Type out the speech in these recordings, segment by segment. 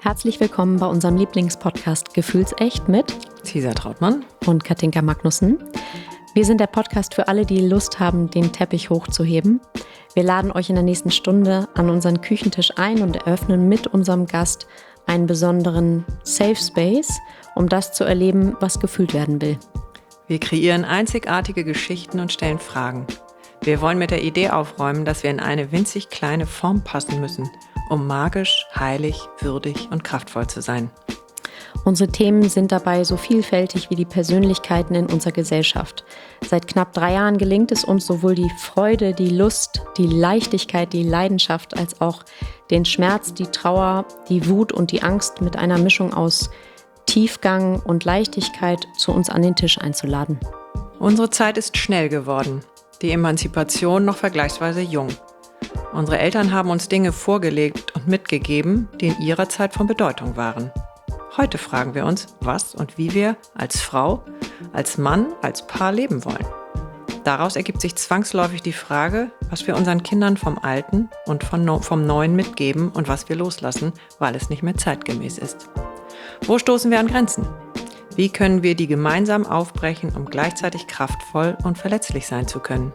Herzlich willkommen bei unserem Lieblingspodcast Gefühlsecht mit Cesar Trautmann und Katinka Magnussen. Wir sind der Podcast für alle, die Lust haben, den Teppich hochzuheben. Wir laden euch in der nächsten Stunde an unseren Küchentisch ein und eröffnen mit unserem Gast einen besonderen Safe Space, um das zu erleben, was gefühlt werden will. Wir kreieren einzigartige Geschichten und stellen Fragen. Wir wollen mit der Idee aufräumen, dass wir in eine winzig kleine Form passen müssen, um magisch, heilig, würdig und kraftvoll zu sein. Unsere Themen sind dabei so vielfältig wie die Persönlichkeiten in unserer Gesellschaft. Seit knapp 3 Jahren gelingt es uns, sowohl die Freude, die Lust, die Leichtigkeit, die Leidenschaft, als auch den Schmerz, die Trauer, die Wut und die Angst mit einer Mischung aus Tiefgang und Leichtigkeit zu uns an den Tisch einzuladen. Unsere Zeit ist schnell geworden, die Emanzipation noch vergleichsweise jung. Unsere Eltern haben uns Dinge vorgelegt und mitgegeben, die in ihrer Zeit von Bedeutung waren. Heute fragen wir uns, was und wie wir als Frau, als Mann, als Paar leben wollen. Daraus ergibt sich zwangsläufig die Frage, was wir unseren Kindern vom Alten und vom Neuen mitgeben und was wir loslassen, weil es nicht mehr zeitgemäß ist. Wo stoßen wir an Grenzen? Wie können wir die gemeinsam aufbrechen, um gleichzeitig kraftvoll und verletzlich sein zu können?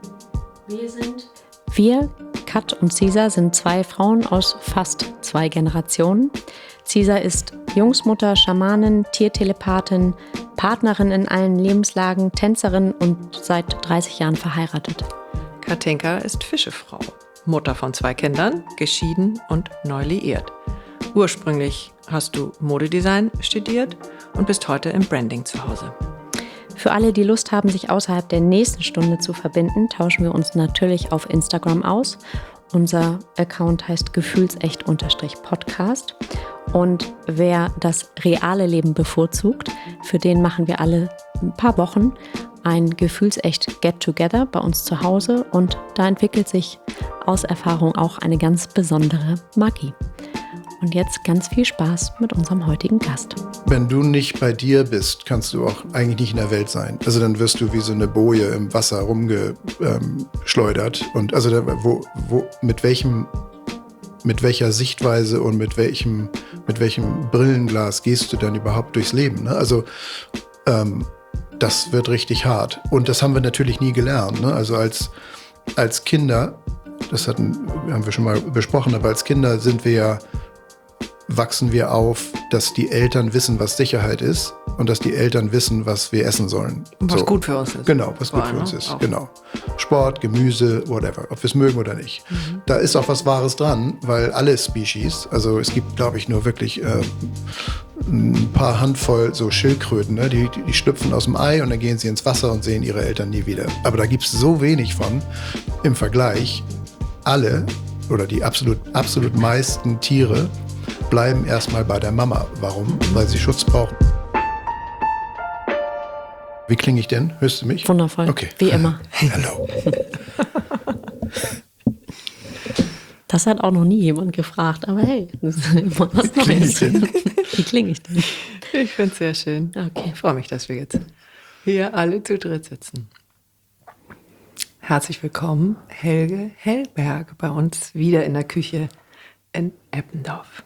Wir, Kat und Cesar, sind 2 Frauen aus fast 2 Generationen. Cesar ist Jungsmutter, Schamanin, Tiertelepathin, Partnerin in allen Lebenslagen, Tänzerin und seit 30 Jahren verheiratet. Katinka ist Fischefrau, Mutter von 2 Kindern, geschieden und neu liiert. Ursprünglich hast du Modedesign studiert und bist heute im Branding zu Hause. Für alle, die Lust haben, sich außerhalb der nächsten Stunde zu verbinden, tauschen wir uns natürlich auf Instagram aus. Unser Account heißt gefühlsecht_podcast. Und wer das reale Leben bevorzugt, für den machen wir alle ein paar Wochen ein Gefühlsecht Get-Together bei uns zu Hause. Und da entwickelt sich aus Erfahrung auch eine ganz besondere Magie. Und jetzt ganz viel Spaß mit unserem heutigen Gast. Wenn du nicht bei dir bist, kannst du auch eigentlich nicht in der Welt sein. Also dann wirst du wie so eine Boje im Wasser rumgeschleudert. Und also mit welcher Sichtweise und mit welchem Brillenglas gehst du denn überhaupt durchs Leben? Ne? Also das wird richtig hart. Und das haben wir natürlich nie gelernt. Ne? Also als Kinder, haben wir schon mal besprochen, aber als Kinder wachsen wir auf, dass die Eltern wissen, was Sicherheit ist und dass die Eltern wissen, was wir essen sollen. Was gut für uns ist. Genau, was gut für uns ist. Genau. Sport, Gemüse, whatever, ob wir es mögen oder nicht. Da ist auch was Wahres dran, weil alle Species, also es gibt, glaube ich, nur wirklich ein paar Handvoll so Schildkröten, ne? die schlüpfen aus dem Ei und dann gehen sie ins Wasser und sehen ihre Eltern nie wieder. Aber da gibt es so wenig von im Vergleich. Alle oder die absolut meisten Tiere bleiben erstmal bei der Mama. Warum? Weil sie Schutz brauchen. Wie klinge ich denn? Hörst du mich? Wundervoll, okay. Wie immer. Hallo. Das hat auch noch nie jemand gefragt, aber hey, das ist immer was Neues. Wie klinge ich denn? Ich finde es sehr schön. Okay. Ich freue mich, dass wir jetzt hier alle zu dritt sitzen. Herzlich willkommen, Helge Hellberg, bei uns wieder in der Küche in Eppendorf.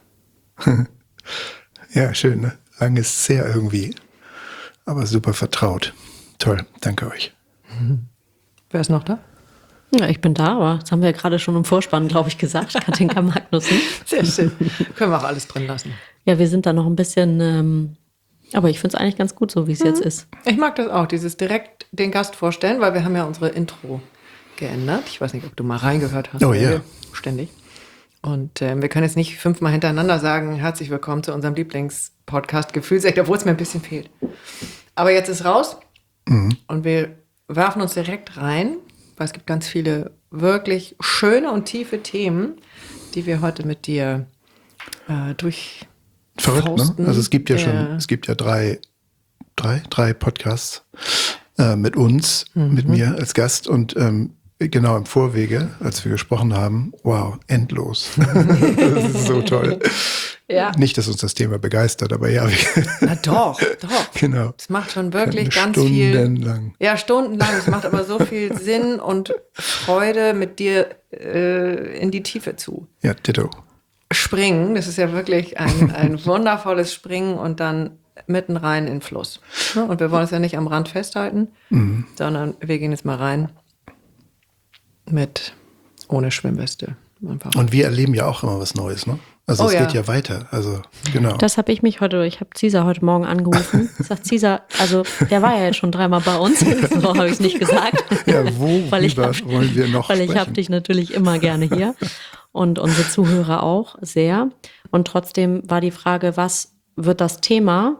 Ja, schön, ne? Lang ist es her irgendwie, aber super vertraut. Toll, danke euch. Wer ist noch da? Ja, ich bin da, aber das haben wir ja gerade schon im Vorspann, glaube ich, gesagt. Katinka Magnussen. Sehr schön. Können wir auch alles drin lassen. Ja, wir sind da noch ein bisschen, aber ich finde es eigentlich ganz gut, so wie es jetzt ist. Ich mag das auch, dieses direkt den Gast vorstellen, weil wir haben ja unsere Intro geändert. Ich weiß nicht, ob du mal reingehört hast. Oh ja. Ständig. Und wir können jetzt nicht 5-mal hintereinander sagen, herzlich willkommen zu unserem Lieblingspodcast Gefühlsecht, obwohl es mir ein bisschen fehlt. Aber jetzt ist raus und wir werfen uns direkt rein, weil es gibt ganz viele wirklich schöne und tiefe Themen, die wir heute mit dir durch Verrückt, ne? Also es gibt ja drei Podcasts mit uns, mit mir als Gast und genau im Vorwege, als wir gesprochen haben, wow, endlos. Das ist so toll. Ja. Nicht, dass uns das Thema begeistert, aber ja. Na doch. Genau. Es macht schon wirklich ganz stundenlang. viel. Ja, stundenlang. Es macht aber so viel Sinn und Freude, mit dir in die Tiefe zu. Ja, ditto. Springen, das ist ja wirklich ein wundervolles Springen und dann mitten rein in den Fluss. Und wir wollen es ja nicht am Rand festhalten, sondern wir gehen jetzt mal rein ohne Schwimmweste. Einfach. Und wir erleben ja auch immer was Neues, ne? Also es geht ja weiter. Also genau. Das habe ich mich ich habe Cesar heute Morgen angerufen. Ich sag, Cesar, also der war ja jetzt schon 3-mal bei uns, so habe ich es nicht gesagt. Ja, wollen wir noch Weil sprechen? ich habe dich natürlich immer gerne hier und unsere Zuhörer auch sehr. Und trotzdem war die Frage, was wird das Thema,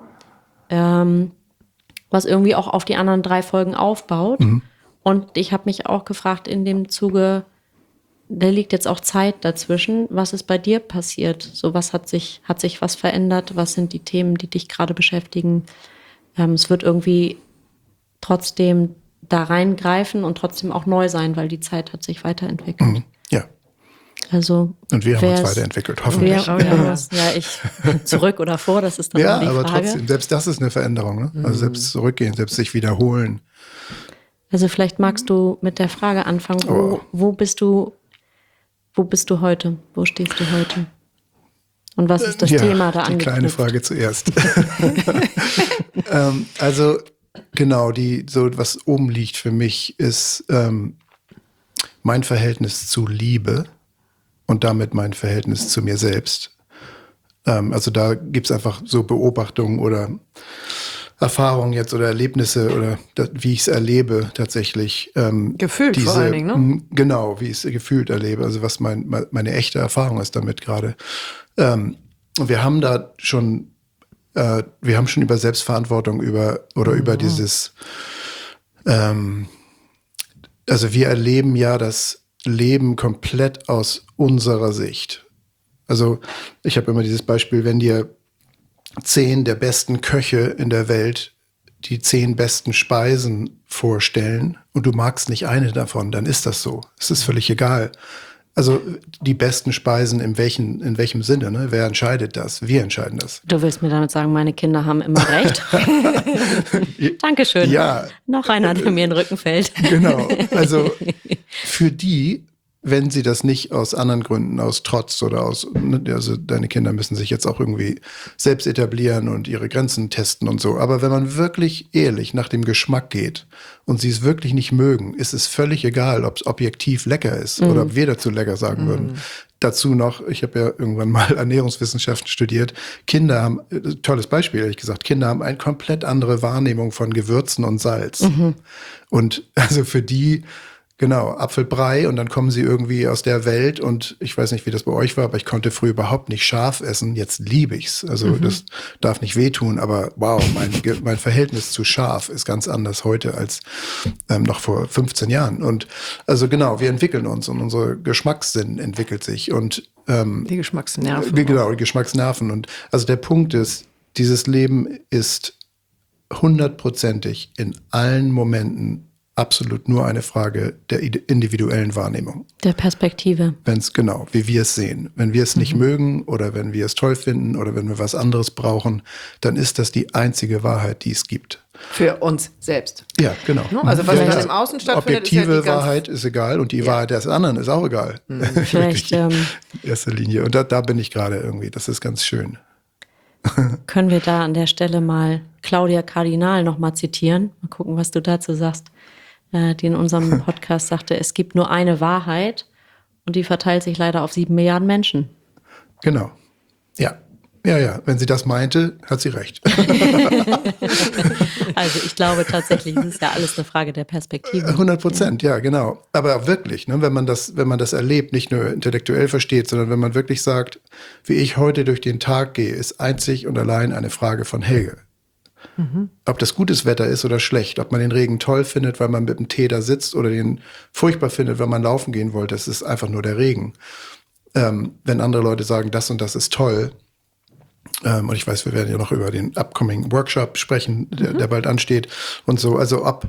was irgendwie auch auf die anderen 3 Folgen aufbaut. Und ich habe mich auch gefragt in dem Zuge, da liegt jetzt auch Zeit dazwischen. Was ist bei dir passiert? So, was hat sich was verändert? Was sind die Themen, die dich gerade beschäftigen? Es wird irgendwie trotzdem da reingreifen und trotzdem auch neu sein, weil die Zeit hat sich weiterentwickelt. Ja. Also, und wir haben uns weiterentwickelt, hoffentlich. Ich zurück oder vor, das ist dann die Frage. Ja, aber trotzdem, selbst das ist eine Veränderung. Ne? Also selbst zurückgehen, selbst sich wiederholen. Also vielleicht magst du mit der Frage anfangen, wo bist du heute? Wo stehst du heute? Und was ist das Thema da angeknüpft? Die kleine Frage zuerst. Also genau, was oben liegt für mich, ist mein Verhältnis zu Liebe und damit mein Verhältnis zu mir selbst. Also da gibt es einfach so Beobachtungen oder Erfahrungen jetzt oder Erlebnisse oder wie ich es erlebe tatsächlich. Gefühlt vor allen Dingen, ne? Genau, wie ich es gefühlt erlebe, also was meine echte Erfahrung ist damit gerade. Wir haben da schon, über Selbstverantwortung über dieses, also wir erleben ja das Leben komplett aus unserer Sicht. Also ich habe immer dieses Beispiel, wenn dir 10 der besten Köche in der Welt die 10 besten Speisen vorstellen und du magst nicht eine davon, dann ist das so. Es ist völlig egal. Also die besten Speisen in welchem Sinne, ne? Wer entscheidet das? Wir entscheiden das. Du willst mir damit sagen, meine Kinder haben immer recht? Dankeschön. Ja. Noch einer, der mir in den Rücken fällt. Genau. Also für die, wenn sie das nicht aus anderen Gründen, aus Trotz oder also deine Kinder müssen sich jetzt auch irgendwie selbst etablieren und ihre Grenzen testen und so. Aber wenn man wirklich ehrlich nach dem Geschmack geht und sie es wirklich nicht mögen, ist es völlig egal, ob es objektiv lecker ist oder ob wir dazu lecker sagen würden. Dazu noch, ich habe ja irgendwann mal Ernährungswissenschaften studiert. Kinder haben, tolles Beispiel ehrlich gesagt, Kinder haben eine komplett andere Wahrnehmung von Gewürzen und Salz. Und also für die, genau, Apfelbrei und dann kommen sie irgendwie aus der Welt und ich weiß nicht, wie das bei euch war, aber ich konnte früher überhaupt nicht scharf essen. Jetzt liebe ich's. Also das darf nicht wehtun, aber wow, mein Verhältnis zu scharf ist ganz anders heute als noch vor 15 Jahren. Und also genau, wir entwickeln uns und unser Geschmackssinn entwickelt sich und die Geschmacksnerven. Genau, die Geschmacksnerven. Und also der Punkt ist, dieses Leben ist 100%ig in allen Momenten absolut nur eine Frage der individuellen Wahrnehmung. Der Perspektive. Wie wir es sehen. Wenn wir es nicht mögen oder wenn wir es toll finden oder wenn wir was anderes brauchen, dann ist das die einzige Wahrheit, die es gibt. Für uns selbst. Ja, genau. Also was im Außen stattfindet, objektive ist ja Wahrheit ist egal und die Wahrheit des anderen ist auch egal. Vielleicht in erster Linie. Und da bin ich gerade irgendwie. Das ist ganz schön. Können wir da an der Stelle mal Claudia Kardinal nochmal zitieren? Mal gucken, was du dazu sagst. Die in unserem Podcast sagte, es gibt nur eine Wahrheit und die verteilt sich leider auf 7 Milliarden Menschen. Genau. Ja. Ja. Wenn sie das meinte, hat sie recht. Also ich glaube tatsächlich, es ist ja alles eine Frage der Perspektive. 100%, ja, genau. Aber wirklich, ne, wenn man das erlebt, nicht nur intellektuell versteht, sondern wenn man wirklich sagt, wie ich heute durch den Tag gehe, ist einzig und allein eine Frage von Helge. Ob das gutes Wetter ist oder schlecht, ob man den Regen toll findet, weil man mit dem Tee da sitzt oder den furchtbar findet, weil man laufen gehen wollte, es ist einfach nur der Regen. Wenn andere Leute sagen, das und das ist toll, und ich weiß, wir werden ja noch über den upcoming Workshop sprechen, der bald ansteht und so, also ob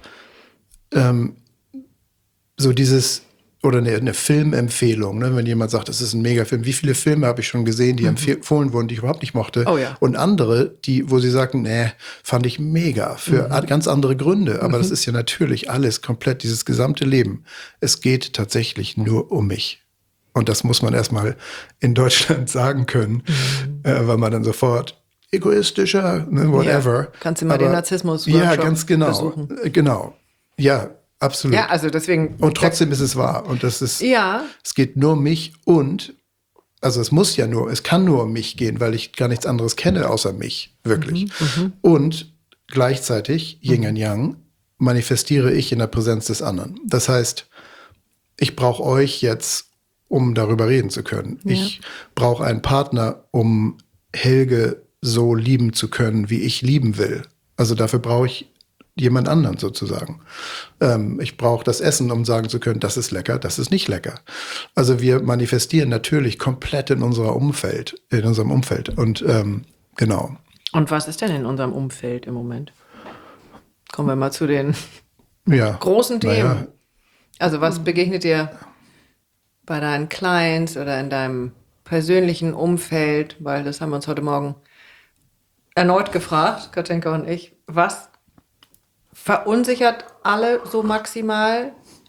so dieses oder eine Filmempfehlung, ne? Wenn jemand sagt, das ist ein Megafilm. Wie viele Filme habe ich schon gesehen, die empfohlen wurden, die ich überhaupt nicht mochte? Oh ja. Und andere, wo sie sagten, nee, fand ich mega, für ganz andere Gründe. Aber das ist ja natürlich alles komplett, dieses gesamte Leben. Es geht tatsächlich nur um mich. Und das muss man erstmal in Deutschland sagen können, weil man dann sofort egoistischer, ne, whatever. Ja, kannst du mal den Narzissmus ja, ganz genau, besuchen. Genau. Ja, absolut. Ja, also deswegen. Und trotzdem ist es wahr. Und das ist, ja. Es geht nur um mich also es kann nur um mich gehen, weil ich gar nichts anderes kenne außer mich, wirklich. Und gleichzeitig, Yin und Yang, manifestiere ich in der Präsenz des anderen. Das heißt, ich brauche euch jetzt, um darüber reden zu können. Ja. Ich brauche einen Partner, um Helge so lieben zu können, wie ich lieben will. Also dafür brauche ich jemand anderen sozusagen. Ich brauche das Essen, um sagen zu können, das ist lecker, das ist nicht lecker. Also wir manifestieren natürlich komplett in unserem Umfeld. Und genau. Und was ist denn in unserem Umfeld im Moment? Kommen wir mal zu den großen Themen. Ja. Also was begegnet dir bei deinen Clients oder in deinem persönlichen Umfeld? Weil das haben wir uns heute Morgen erneut gefragt, Katinka und ich. Was verunsichert alle so maximal?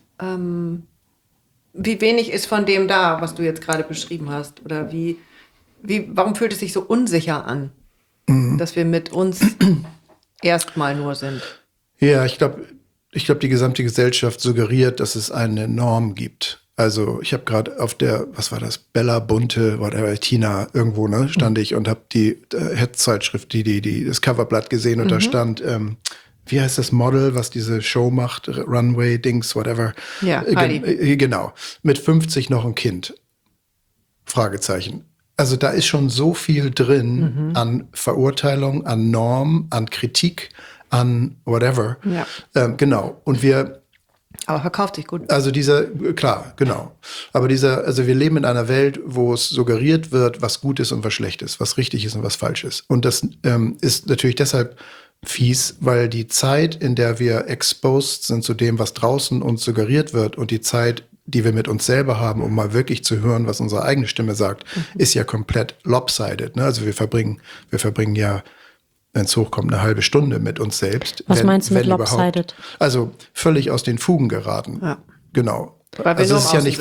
Wie wenig ist von dem da, was du jetzt gerade beschrieben hast? Oder warum fühlt es sich so unsicher an, dass wir mit uns erstmal nur sind? Ja, ich glaube, die gesamte Gesellschaft suggeriert, dass es eine Norm gibt. Also ich habe gerade auf der, was war das, Bella Bunte, whatever, Tina, irgendwo, ne, stand ich und habe die Head-Zeitschrift, das Coverblatt gesehen und da stand, wie heißt das Model, was diese Show macht, Runway-Dings, whatever. Ja, Heidi. Genau, mit 50 noch ein Kind, Fragezeichen. Also da ist schon so viel drin an Verurteilung, an Norm, an Kritik, an whatever. Ja. Genau. Und aber verkauft sich gut. Also klar, genau. Aber wir leben in einer Welt, wo es suggeriert wird, was gut ist und was schlecht ist, was richtig ist und was falsch ist. Und das ist natürlich deshalb fies, weil die Zeit, in der wir exposed sind zu dem, was draußen uns suggeriert wird und die Zeit, die wir mit uns selber haben, um mal wirklich zu hören, was unsere eigene Stimme sagt, ist ja komplett lopsided. Ne? Also wir verbringen ja, wenn es hochkommt, eine halbe Stunde mit uns selbst. Was meinst du mit lopsided? Also völlig aus den Fugen geraten. Ja. Genau. Also es ist ja nicht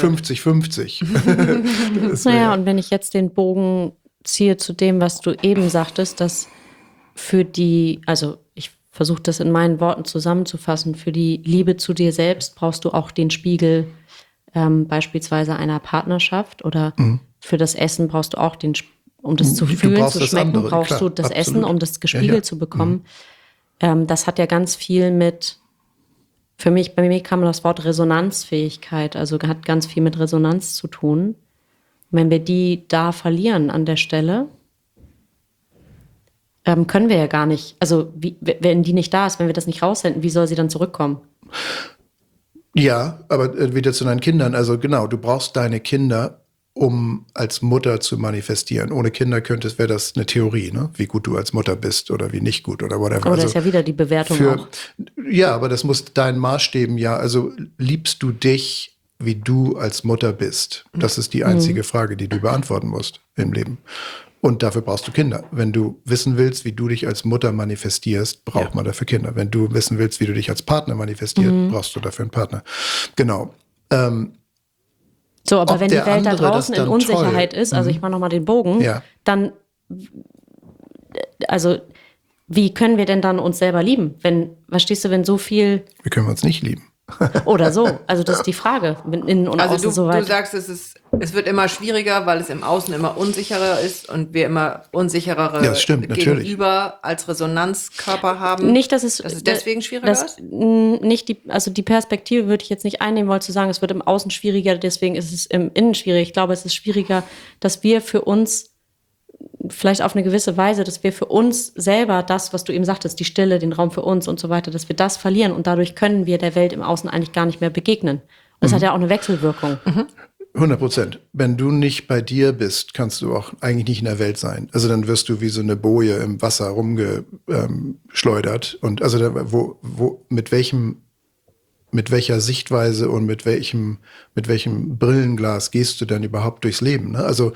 50-50. Naja, und wenn ich jetzt den Bogen ziehe zu dem, was du eben sagtest, dass also ich versuche das in meinen Worten zusammenzufassen, für die Liebe zu dir selbst brauchst du auch den Spiegel beispielsweise einer Partnerschaft oder für das Essen brauchst du auch um das zu fühlen, zu schmecken, brauchst du das Essen, um das gespiegelt zu bekommen. Das hat ja ganz viel bei mir kam das Wort Resonanzfähigkeit, also hat ganz viel mit Resonanz zu tun. Und wenn wir die da verlieren an der Stelle, können wir ja gar nicht, also wenn die nicht da ist, wenn wir das nicht raussenden, wie soll sie dann zurückkommen? Ja, aber wieder zu deinen Kindern, also genau, du brauchst deine Kinder, um als Mutter zu manifestieren. Ohne Kinder wäre das eine Theorie, ne? Wie gut du als Mutter bist oder wie nicht gut oder whatever. Aber das ist ja wieder die Bewertung auch. Ja, aber das muss dein Maßstäben also liebst du dich, wie du als Mutter bist? Das ist die einzige Frage, die du beantworten musst im Leben. Und dafür brauchst du Kinder. Wenn du wissen willst, wie du dich als Mutter manifestierst, braucht man dafür Kinder. Wenn du wissen willst, wie du dich als Partner manifestierst, brauchst du dafür einen Partner. Genau. So, aber wenn die Welt da draußen in Unsicherheit ist, also ich mache nochmal den Bogen, dann, also wie können wir denn dann uns selber lieben? Verstehst du, wenn so viel... Wie können wir uns nicht lieben? Oder so, also das ist die Frage. Innen und außen so weit. Du sagst, es wird immer schwieriger, weil es im Außen immer unsicherer ist und wir immer unsicherere Gegenüber als Resonanzkörper haben. Nicht, dass es deswegen schwieriger ist? Nicht die Perspektive würde ich jetzt nicht einnehmen wollen, zu sagen, es wird im Außen schwieriger, deswegen ist es im Innen schwierig. Ich glaube, es ist schwieriger, dass wir für uns vielleicht auf eine gewisse Weise, dass wir für uns selber das, was du eben sagtest, die Stille, den Raum für uns und so weiter, dass wir das verlieren und dadurch können wir der Welt im Außen eigentlich gar nicht mehr begegnen. Und das hat ja auch eine Wechselwirkung. 100%. Wenn du nicht bei dir bist, kannst du auch eigentlich nicht in der Welt sein. Also dann wirst du wie so eine Boje im Wasser rumgeschleudert. Und also mit welcher Sichtweise und mit welchem Brillenglas gehst du denn überhaupt durchs Leben? Ne? Also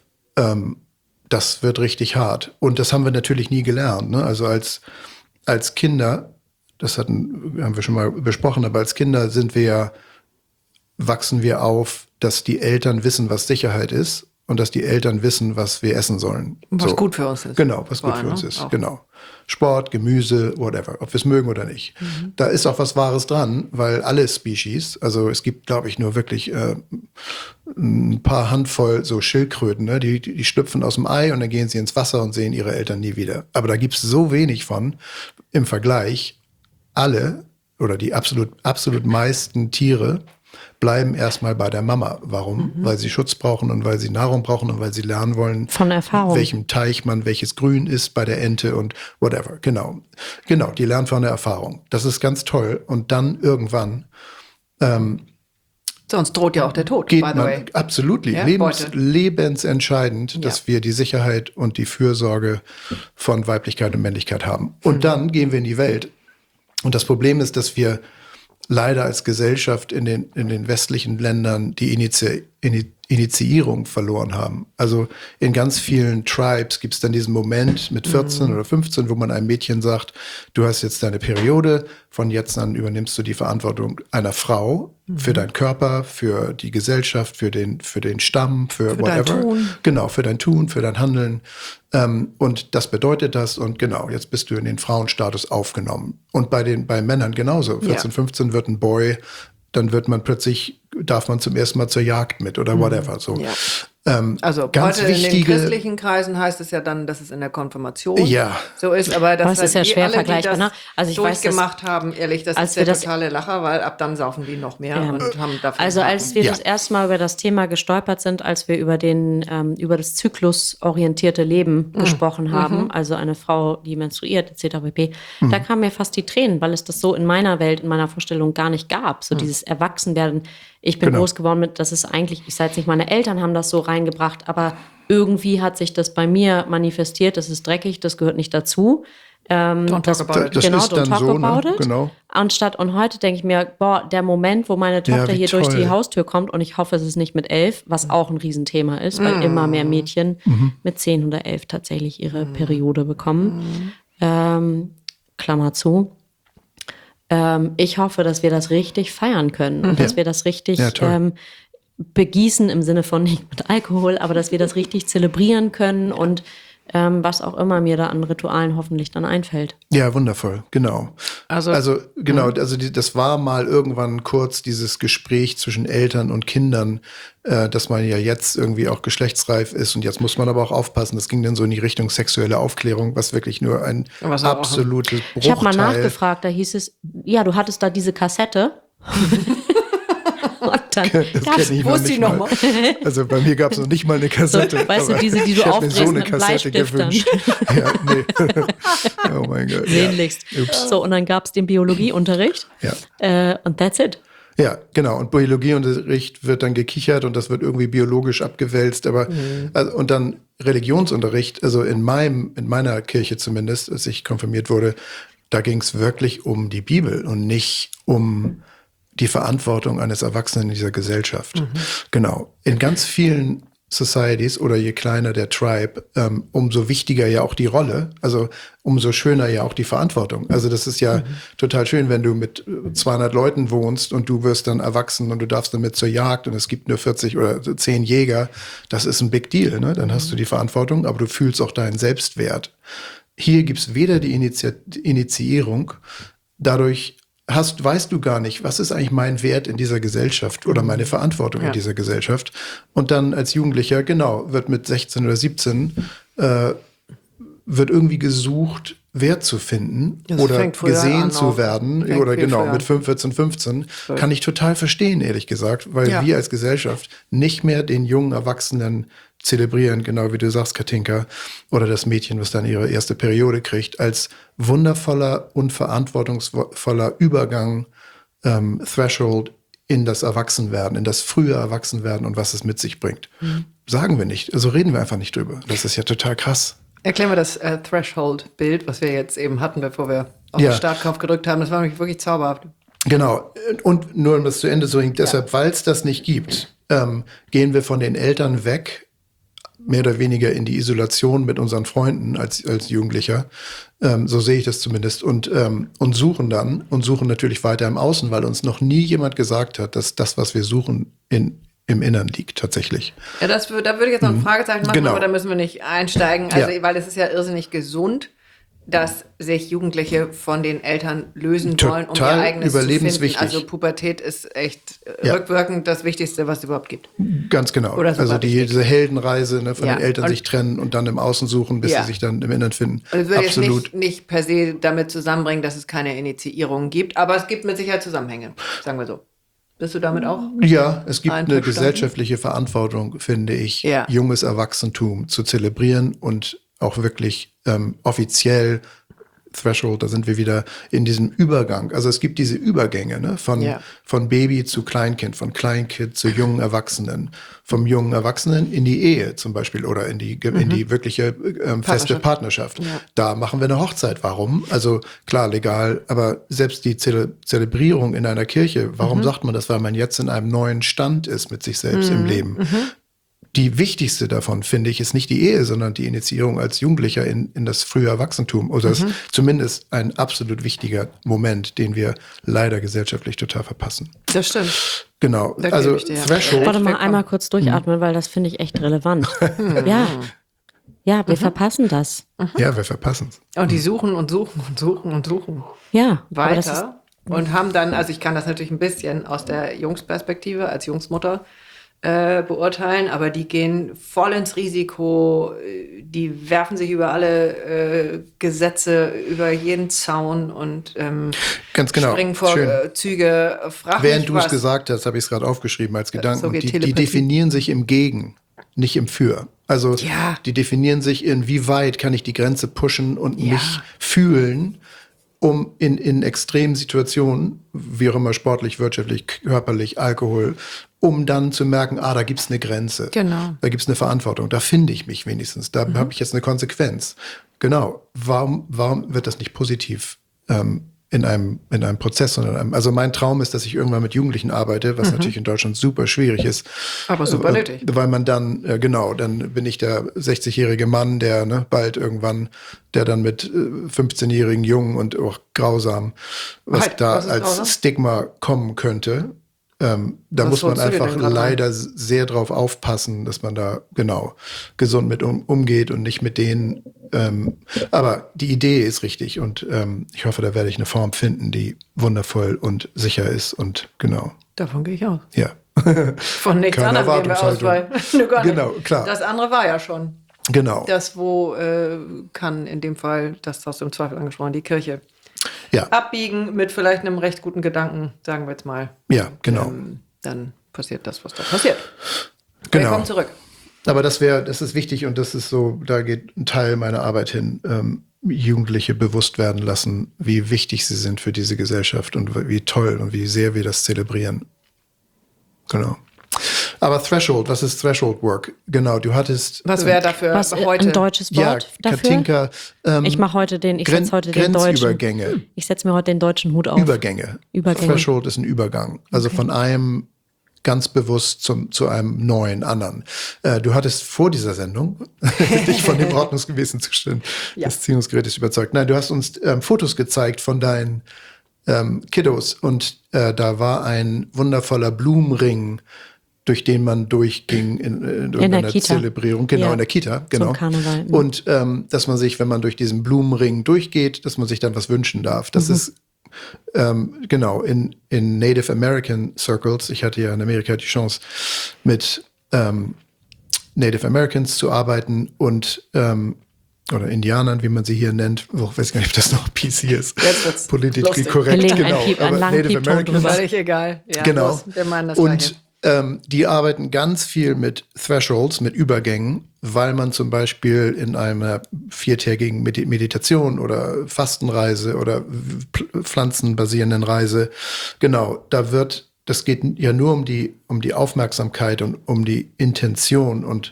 das wird richtig hart. Und das haben wir natürlich nie gelernt. Ne? Also als Kinder, haben wir schon mal besprochen, aber als Kinder wachsen wir auf dass die Eltern wissen, was Sicherheit ist und dass die Eltern wissen, was wir essen sollen. Was gut für uns ist. Genau, was gut für uns ist. Auch. Genau. Sport, Gemüse, whatever, ob wir es mögen oder nicht. Da ist auch was Wahres dran, weil alle Species, also es gibt, glaube ich, nur wirklich ein paar Handvoll so Schildkröten, ne? Die schlüpfen aus dem Ei und dann gehen sie ins Wasser und sehen ihre Eltern nie wieder. Aber da gibt es so wenig von im Vergleich. Alle oder die absolut meisten Tiere bleiben erstmal bei der Mama. Warum? Weil sie Schutz brauchen und weil sie Nahrung brauchen und weil sie lernen wollen, von Erfahrung, welchem Teich welches Grün ist bei der Ente und whatever. Genau, die lernen von der Erfahrung. Das ist ganz toll. Und dann irgendwann sonst droht ja auch der Tod, by the way. Absolut, ja, lebensentscheidend, dass wir die Sicherheit und die Fürsorge von Weiblichkeit und Männlichkeit haben. Und dann gehen wir in die Welt. Und das Problem ist, dass wir leider als Gesellschaft in den westlichen Ländern die Initiierung verloren haben. Also in ganz vielen Tribes gibt es dann diesen Moment mit 14 oder 15, wo man einem Mädchen sagt, du hast jetzt deine Periode, von jetzt an übernimmst du die Verantwortung einer Frau für deinen Körper, für die Gesellschaft, für den Stamm, für whatever. Dein Tun. Genau, für dein Tun, für dein Handeln. Und das bedeutet das und genau, jetzt bist du in den Frauenstatus aufgenommen. Und bei Männern genauso. 14, 15 wird ein Boy, dann darf man zum ersten Mal zur Jagd mit oder whatever. So. Ja. Also ganz heute wichtige, in den christlichen Kreisen heißt es ja dann, dass es in der Konfirmation so ist, aber das ist ja schwer alle, vergleichbar. Die das also ich weiß, durchgemacht haben, ehrlich, das ist der totale Lacher, weil ab dann saufen die noch mehr und haben dafür. Also als wir das erste Mal über das Thema gestolpert sind, als wir über über das zyklusorientierte Leben gesprochen haben, also eine Frau, die menstruiert etc. pp., da kamen mir fast die Tränen, weil es das so in meiner Welt, in meiner Vorstellung gar nicht gab. So dieses Erwachsenwerden. Ich bin groß geworden mit, das ist eigentlich, ich sage jetzt nicht, meine Eltern haben das so reingebracht, aber irgendwie hat sich das bei mir manifestiert, das ist dreckig, das gehört nicht dazu. Don't talk about it. Das genau, ist dann don't talk so, about it. Genau. Und heute denke ich mir, der Moment, wo meine Tochter hier durch die Haustür kommt, und ich hoffe, es ist nicht mit 11, was auch ein Riesenthema ist, weil immer mehr Mädchen mit 10 oder 11 tatsächlich ihre Periode bekommen. Klammer zu. Ich hoffe, dass wir das richtig feiern können und dass wir das richtig begießen im Sinne von nicht mit Alkohol, aber dass wir das richtig zelebrieren können und was auch immer mir da an Ritualen hoffentlich dann einfällt. Ja, wundervoll, genau. Also das war mal irgendwann kurz dieses Gespräch zwischen Eltern und Kindern, dass man ja jetzt irgendwie auch geschlechtsreif ist und jetzt muss man aber auch aufpassen. Das ging dann so in die Richtung sexuelle Aufklärung, was wirklich nur ein absolutes Bruchteil. Ich habe mal nachgefragt, da hieß es, ja, du hattest da diese Kassette. Und dann wusste ich noch mal. Also bei mir gab es noch nicht mal eine Kassette. So, weißt du, diese, die du aufdrehst so mit Bleistiftern. Ja, nee. Oh mein Gott. Sehnlichst. Ja. So, und dann gab es den Biologieunterricht. Ja. Und that's it. Ja, genau. Und Biologieunterricht wird dann gekichert und das wird irgendwie biologisch abgewälzt. Aber und dann Religionsunterricht, also in meiner Kirche zumindest, als ich konfirmiert wurde, da ging es wirklich um die Bibel und nicht um die Verantwortung eines Erwachsenen in dieser Gesellschaft. Genau. In ganz vielen Societies oder je kleiner der Tribe, umso wichtiger ja auch die Rolle, also umso schöner ja auch die Verantwortung. Also das ist ja total schön, wenn du mit 200 Leuten wohnst und du wirst dann erwachsen und du darfst dann mit zur Jagd und es gibt nur 40 oder 10 Jäger. Das ist ein Big Deal, ne? Dann hast du die Verantwortung, aber du fühlst auch deinen Selbstwert. Hier gibt's weder die Initiierung, dadurch weißt du gar nicht, was ist eigentlich mein Wert in dieser Gesellschaft oder meine Verantwortung in dieser Gesellschaft. Und dann als Jugendlicher, genau, wird mit 16 oder 17 wird irgendwie gesucht, Wert zu finden oder gesehen zu werden. Oder genau, mit 14, 15 kann ich total verstehen, ehrlich gesagt, weil wir als Gesellschaft nicht mehr den jungen Erwachsenen zelebrieren, genau wie du sagst, Katinka, oder das Mädchen, was dann ihre erste Periode kriegt, als wundervoller und verantwortungsvoller Übergang, Threshold in das Erwachsenwerden, in das frühe Erwachsenwerden und was es mit sich bringt. Sagen wir nicht, also reden wir einfach nicht drüber. Das ist ja total krass. Erklären wir das Threshold-Bild, was wir jetzt eben hatten, bevor wir auf den Startknopf gedrückt haben. Das war nämlich wirklich zauberhaft. Genau. Und nur um das zu Ende zu bringen, deshalb, weil es das nicht gibt, gehen wir von den Eltern weg, mehr oder weniger in die Isolation mit unseren Freunden als Jugendlicher. So sehe ich das zumindest. Und suchen natürlich weiter im Außen, weil uns noch nie jemand gesagt hat, dass das, was wir suchen, in im Innern liegt, tatsächlich. Ja, da würde ich jetzt noch ein Fragezeichen machen, Genau. aber da müssen wir nicht einsteigen. Also, weil es ist ja irrsinnig gesund, dass sich Jugendliche von den Eltern lösen wollen, um ihr Total eigenes zu finden. überlebenswichtig. Also Pubertät ist echt rückwirkend das Wichtigste, was es überhaupt gibt. Ganz genau. Oder so also diese Heldenreise, ne, von Ja. den Eltern Und- sich trennen und dann im Außen suchen, bis Ja. sie sich dann im Innern finden. Und ich würde jetzt Absolut. nicht per se damit zusammenbringen, dass es keine Initiierung gibt, aber es gibt mit Sicherheit Zusammenhänge, sagen wir so. Bist du damit auch? Ja, es gibt eine Einverstanden? gesellschaftliche Verantwortung, finde ich, Ja. junges Erwachsentum zu zelebrieren und auch wirklich offiziell Threshold, da sind wir wieder in diesem Übergang. Also es gibt diese Übergänge, ne? Von Baby zu Kleinkind, von Kleinkind zu jungen Erwachsenen, vom jungen Erwachsenen in die Ehe zum Beispiel oder in die wirkliche feste Partnerschaft. Ja. Da machen wir eine Hochzeit. Warum? Also klar, legal, aber selbst die Zelebrierung in einer Kirche, warum sagt man das? Weil man jetzt in einem neuen Stand ist mit sich selbst im Leben. Die wichtigste davon, finde ich, ist nicht die Ehe, sondern die Initiierung als Jugendlicher in das frühe Erwachsentum. Oder ist zumindest ein absolut wichtiger Moment, den wir leider gesellschaftlich total verpassen. Das stimmt. Genau. Da Also gebe ich dir ja. Threshold. Warte mal einmal kurz durchatmen, weil das finde ich echt relevant. Ja, wir verpassen das. Ja, wir verpassen es. Und die suchen und suchen und suchen und suchen Ja, aber das ist, weiter und haben dann, also ich kann das natürlich ein bisschen aus der Jungsperspektive als Jungsmutter beurteilen, aber die gehen voll ins Risiko, die werfen sich über alle Gesetze, über jeden Zaun und Ganz genau. springen vor Schön. Züge, frag Während mich du es was. gesagt hast, habe ich es gerade aufgeschrieben als Gedanken. so geht Die Telepathie. definieren sich im Gegen, nicht im Für. Also Ja. die definieren sich in, wie weit kann ich die Grenze pushen und Ja. mich fühlen, um in extremen Situationen, wie auch immer sportlich, wirtschaftlich, körperlich, Alkohol, um dann zu merken, da gibt es eine Grenze. Genau. Da gibt es eine Verantwortung. Da finde ich mich wenigstens. Da habe ich jetzt eine Konsequenz. Genau. Warum wird das nicht positiv in einem Prozess, sondern also mein Traum ist, dass ich irgendwann mit Jugendlichen arbeite, was natürlich in Deutschland super schwierig ist. Aber super nötig. Weil man dann, dann bin ich der 60-jährige Mann, der bald irgendwann, der dann mit 15-jährigen Jungen und auch grausam, was Halt, da was ist als grausam? Stigma kommen könnte. Da Was muss man holst du dir einfach denn grad leider sehr drauf aufpassen, dass man da gesund mit umgeht und nicht mit denen. Aber die Idee ist richtig und ich hoffe, da werde ich eine Form finden, die wundervoll und sicher ist und genau. Davon gehe ich aus. Ja. Von nichts Keine anderem gehen wir aus, weil nur gar nicht. Genau, klar. Das andere war ja schon. Genau. Das, wo kann in dem Fall, das hast du im Zweifel angesprochen, die Kirche Ja. abbiegen mit vielleicht einem recht guten Gedanken, sagen wir jetzt mal. Ja, genau. Dann passiert das, was da passiert. Genau. Willkommen zurück. Aber das ist wichtig und das ist so, da geht ein Teil meiner Arbeit hin, Jugendliche bewusst werden lassen, wie wichtig sie sind für diese Gesellschaft und wie toll und wie sehr wir das zelebrieren. Genau. Aber Threshold, was ist Threshold Work? Genau, du hattest... Was wäre dafür was heute? ein deutsches ja, Wort dafür? Katinka, Ich setze heute den deutschen. Grenzübergänge. Ich setze mir heute den deutschen Hut auf. Übergänge. Threshold ist ein Übergang. Also von einem ganz bewusst zu einem neuen anderen. Du hattest vor dieser Sendung dich von dem ordnungsgemäßen Zustand des Ziehungsgerätes überzeugt. Nein, du hast uns Fotos gezeigt von deinen Kiddos und da war ein wundervoller Blumenring, durch den man durchging in der einer Kita. Zelebrierung. Genau, Ja. in der Kita. Genau. Zum Karneval. Und dass man sich, wenn man durch diesen Blumenring durchgeht, dass man sich dann was wünschen darf. Das ist genau in Native American Circles. Ich hatte ja in Amerika die Chance, mit Native Americans zu arbeiten und oder Indianern, wie man sie hier nennt. Ich weiß gar nicht, ob das noch PC ist. Jetzt wird's Politisch lustig. korrekt, Wir legen genau. einen Aber langen Native Piepton Americans. drüber. Völlig egal. Ja, Genau. los, wir meinen das Und Gleiche. die arbeiten ganz viel mit Thresholds, mit Übergängen, weil man zum Beispiel in einer 4-tägigen Meditation oder Fastenreise oder pflanzenbasierenden Reise, genau, das geht ja nur um die Aufmerksamkeit und um die Intention und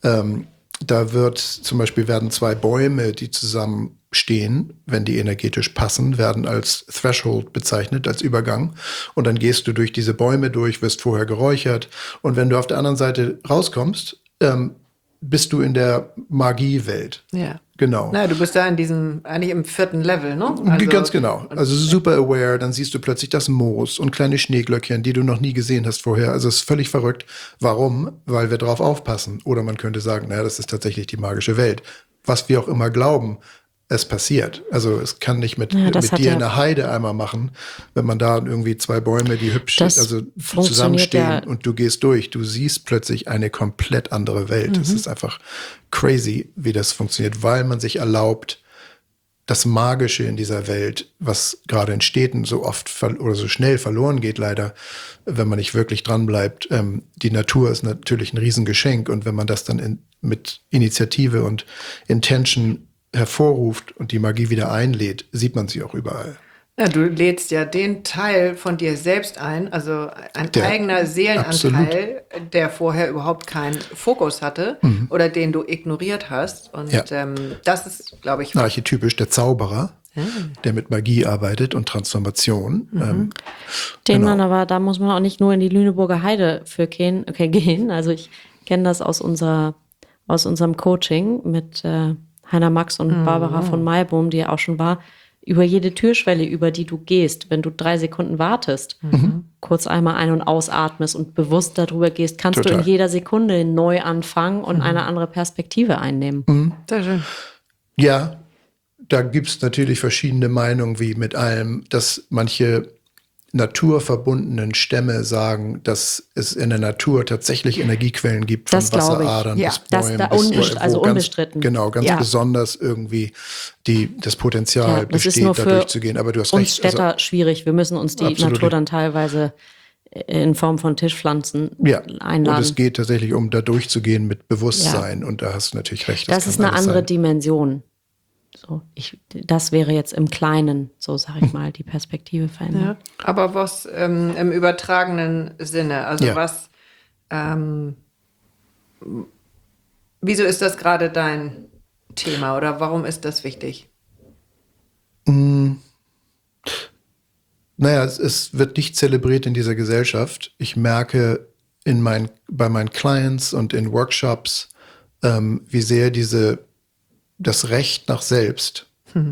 da werden 2 Bäume, die zusammenstehen, wenn die energetisch passen, werden als Threshold bezeichnet, als Übergang. Und dann gehst du durch diese Bäume durch, wirst vorher geräuchert. Und wenn du auf der anderen Seite rauskommst, bist du in der Magiewelt. Ja. Genau. Na, du bist da eigentlich im 4. Level, ne? Ganz genau. Also super aware, dann siehst du plötzlich das Moos und kleine Schneeglöckchen, die du noch nie gesehen hast vorher. Also es ist völlig verrückt. Warum? Weil wir drauf aufpassen. Oder man könnte sagen, naja, das ist tatsächlich die magische Welt. Was wir auch immer glauben, es passiert. Also es kann nicht mit dir in der Heide einmal machen, wenn man da irgendwie 2 Bäume, die hübsch zusammenstehen und du gehst durch. Du siehst plötzlich eine komplett andere Welt. Es ist einfach crazy, wie das funktioniert, weil man sich erlaubt, das Magische in dieser Welt, was gerade in Städten so oft oder so schnell verloren geht, leider, wenn man nicht wirklich dran bleibt. Die Natur ist natürlich ein Riesengeschenk und wenn man das dann mit Initiative und Intention hervorruft und die Magie wieder einlädt, sieht man sie auch überall. Ja, du lädst ja den Teil von dir selbst ein, also ein eigener Seelenanteil, der vorher überhaupt keinen Fokus hatte oder den du ignoriert hast. Und das ist, glaube ich, archetypisch der Zauberer, der mit Magie arbeitet und Transformation. Man aber, da muss man auch nicht nur in die Lüneburger Heide für gehen. Also ich kenne das aus unserem Coaching mit Heiner Max und Barbara von Maibohm, die ja auch schon war, über jede Türschwelle, über die du gehst, wenn du 3 Sekunden wartest, kurz einmal ein- und ausatmest und bewusst darüber gehst, kannst du in jeder Sekunde neu anfangen und eine andere Perspektive einnehmen. Sehr schön. Ja, da gibt es natürlich verschiedene Meinungen, wie mit allem, dass manche naturverbundenen Stämme sagen, dass es in der Natur tatsächlich Energiequellen gibt, von Wasseradern bis Bäumen. Unbestritten. Ganz besonders irgendwie das Potenzial besteht, da durchzugehen. Aber du hast recht. Uns Städter schwierig. Wir müssen uns die Natur dann teilweise in Form von Tischpflanzen einladen. Und es geht tatsächlich um da durchzugehen mit Bewusstsein. Und da hast du natürlich recht. Das ist eine andere Dimension. So, das wäre jetzt im Kleinen, so sage ich mal, die Perspektive verändern. Ja, aber was im übertragenen Sinne, also wieso ist das gerade dein Thema oder warum ist das wichtig? Naja, es wird nicht zelebriert in dieser Gesellschaft. Ich merke bei meinen Clients und in Workshops, wie sehr das Recht nach selbst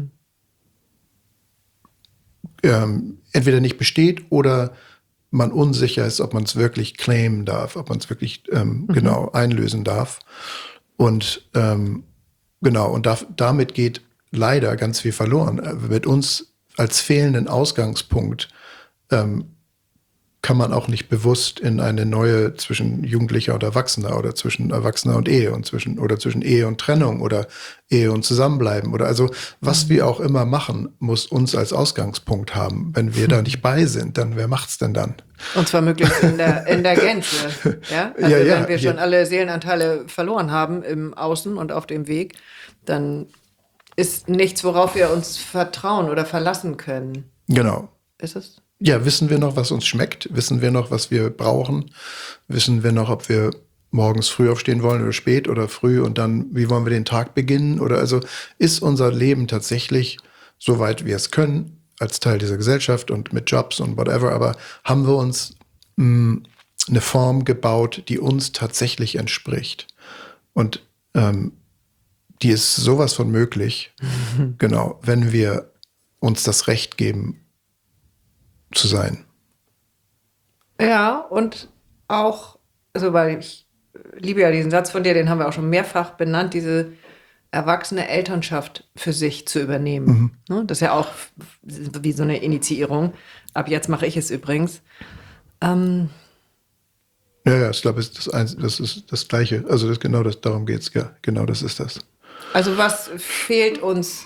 entweder nicht besteht oder man unsicher ist, ob man es wirklich claimen darf, ob man es wirklich einlösen darf. Und damit geht leider ganz viel verloren. Mit uns als fehlenden Ausgangspunkt kann man auch nicht bewusst in eine neue zwischen Jugendlicher und Erwachsener oder zwischen Erwachsener und Ehe zwischen Ehe und Trennung oder Ehe und Zusammenbleiben oder also was wir auch immer machen, muss uns als Ausgangspunkt haben. Wenn wir da nicht bei sind, dann wer macht's denn dann? Und zwar möglichst in der Gänze. Ja? Also wenn wir schon alle Seelenanteile verloren haben im Außen und auf dem Weg, dann ist nichts, worauf wir uns vertrauen oder verlassen können. Genau. Ist es? Ja, wissen wir noch, was uns schmeckt? Wissen wir noch, was wir brauchen? Wissen wir noch, ob wir morgens früh aufstehen wollen oder spät oder früh und dann, wie wollen wir den Tag beginnen? Oder also ist unser Leben tatsächlich, soweit wir es können, als Teil dieser Gesellschaft und mit Jobs und whatever, aber haben wir uns eine Form gebaut, die uns tatsächlich entspricht. Und die ist sowas von möglich, genau, wenn wir uns das Recht geben, zu sein. Ja, und auch, also weil ich liebe ja diesen Satz von dir, den haben wir auch schon mehrfach benannt, diese erwachsene Elternschaft für sich zu übernehmen. Das ist ja auch wie so eine Initiierung. Ab jetzt mache ich es übrigens. Ich glaube, das ist das Gleiche. Also darum geht es, ja. Genau, das ist das. Also was fehlt uns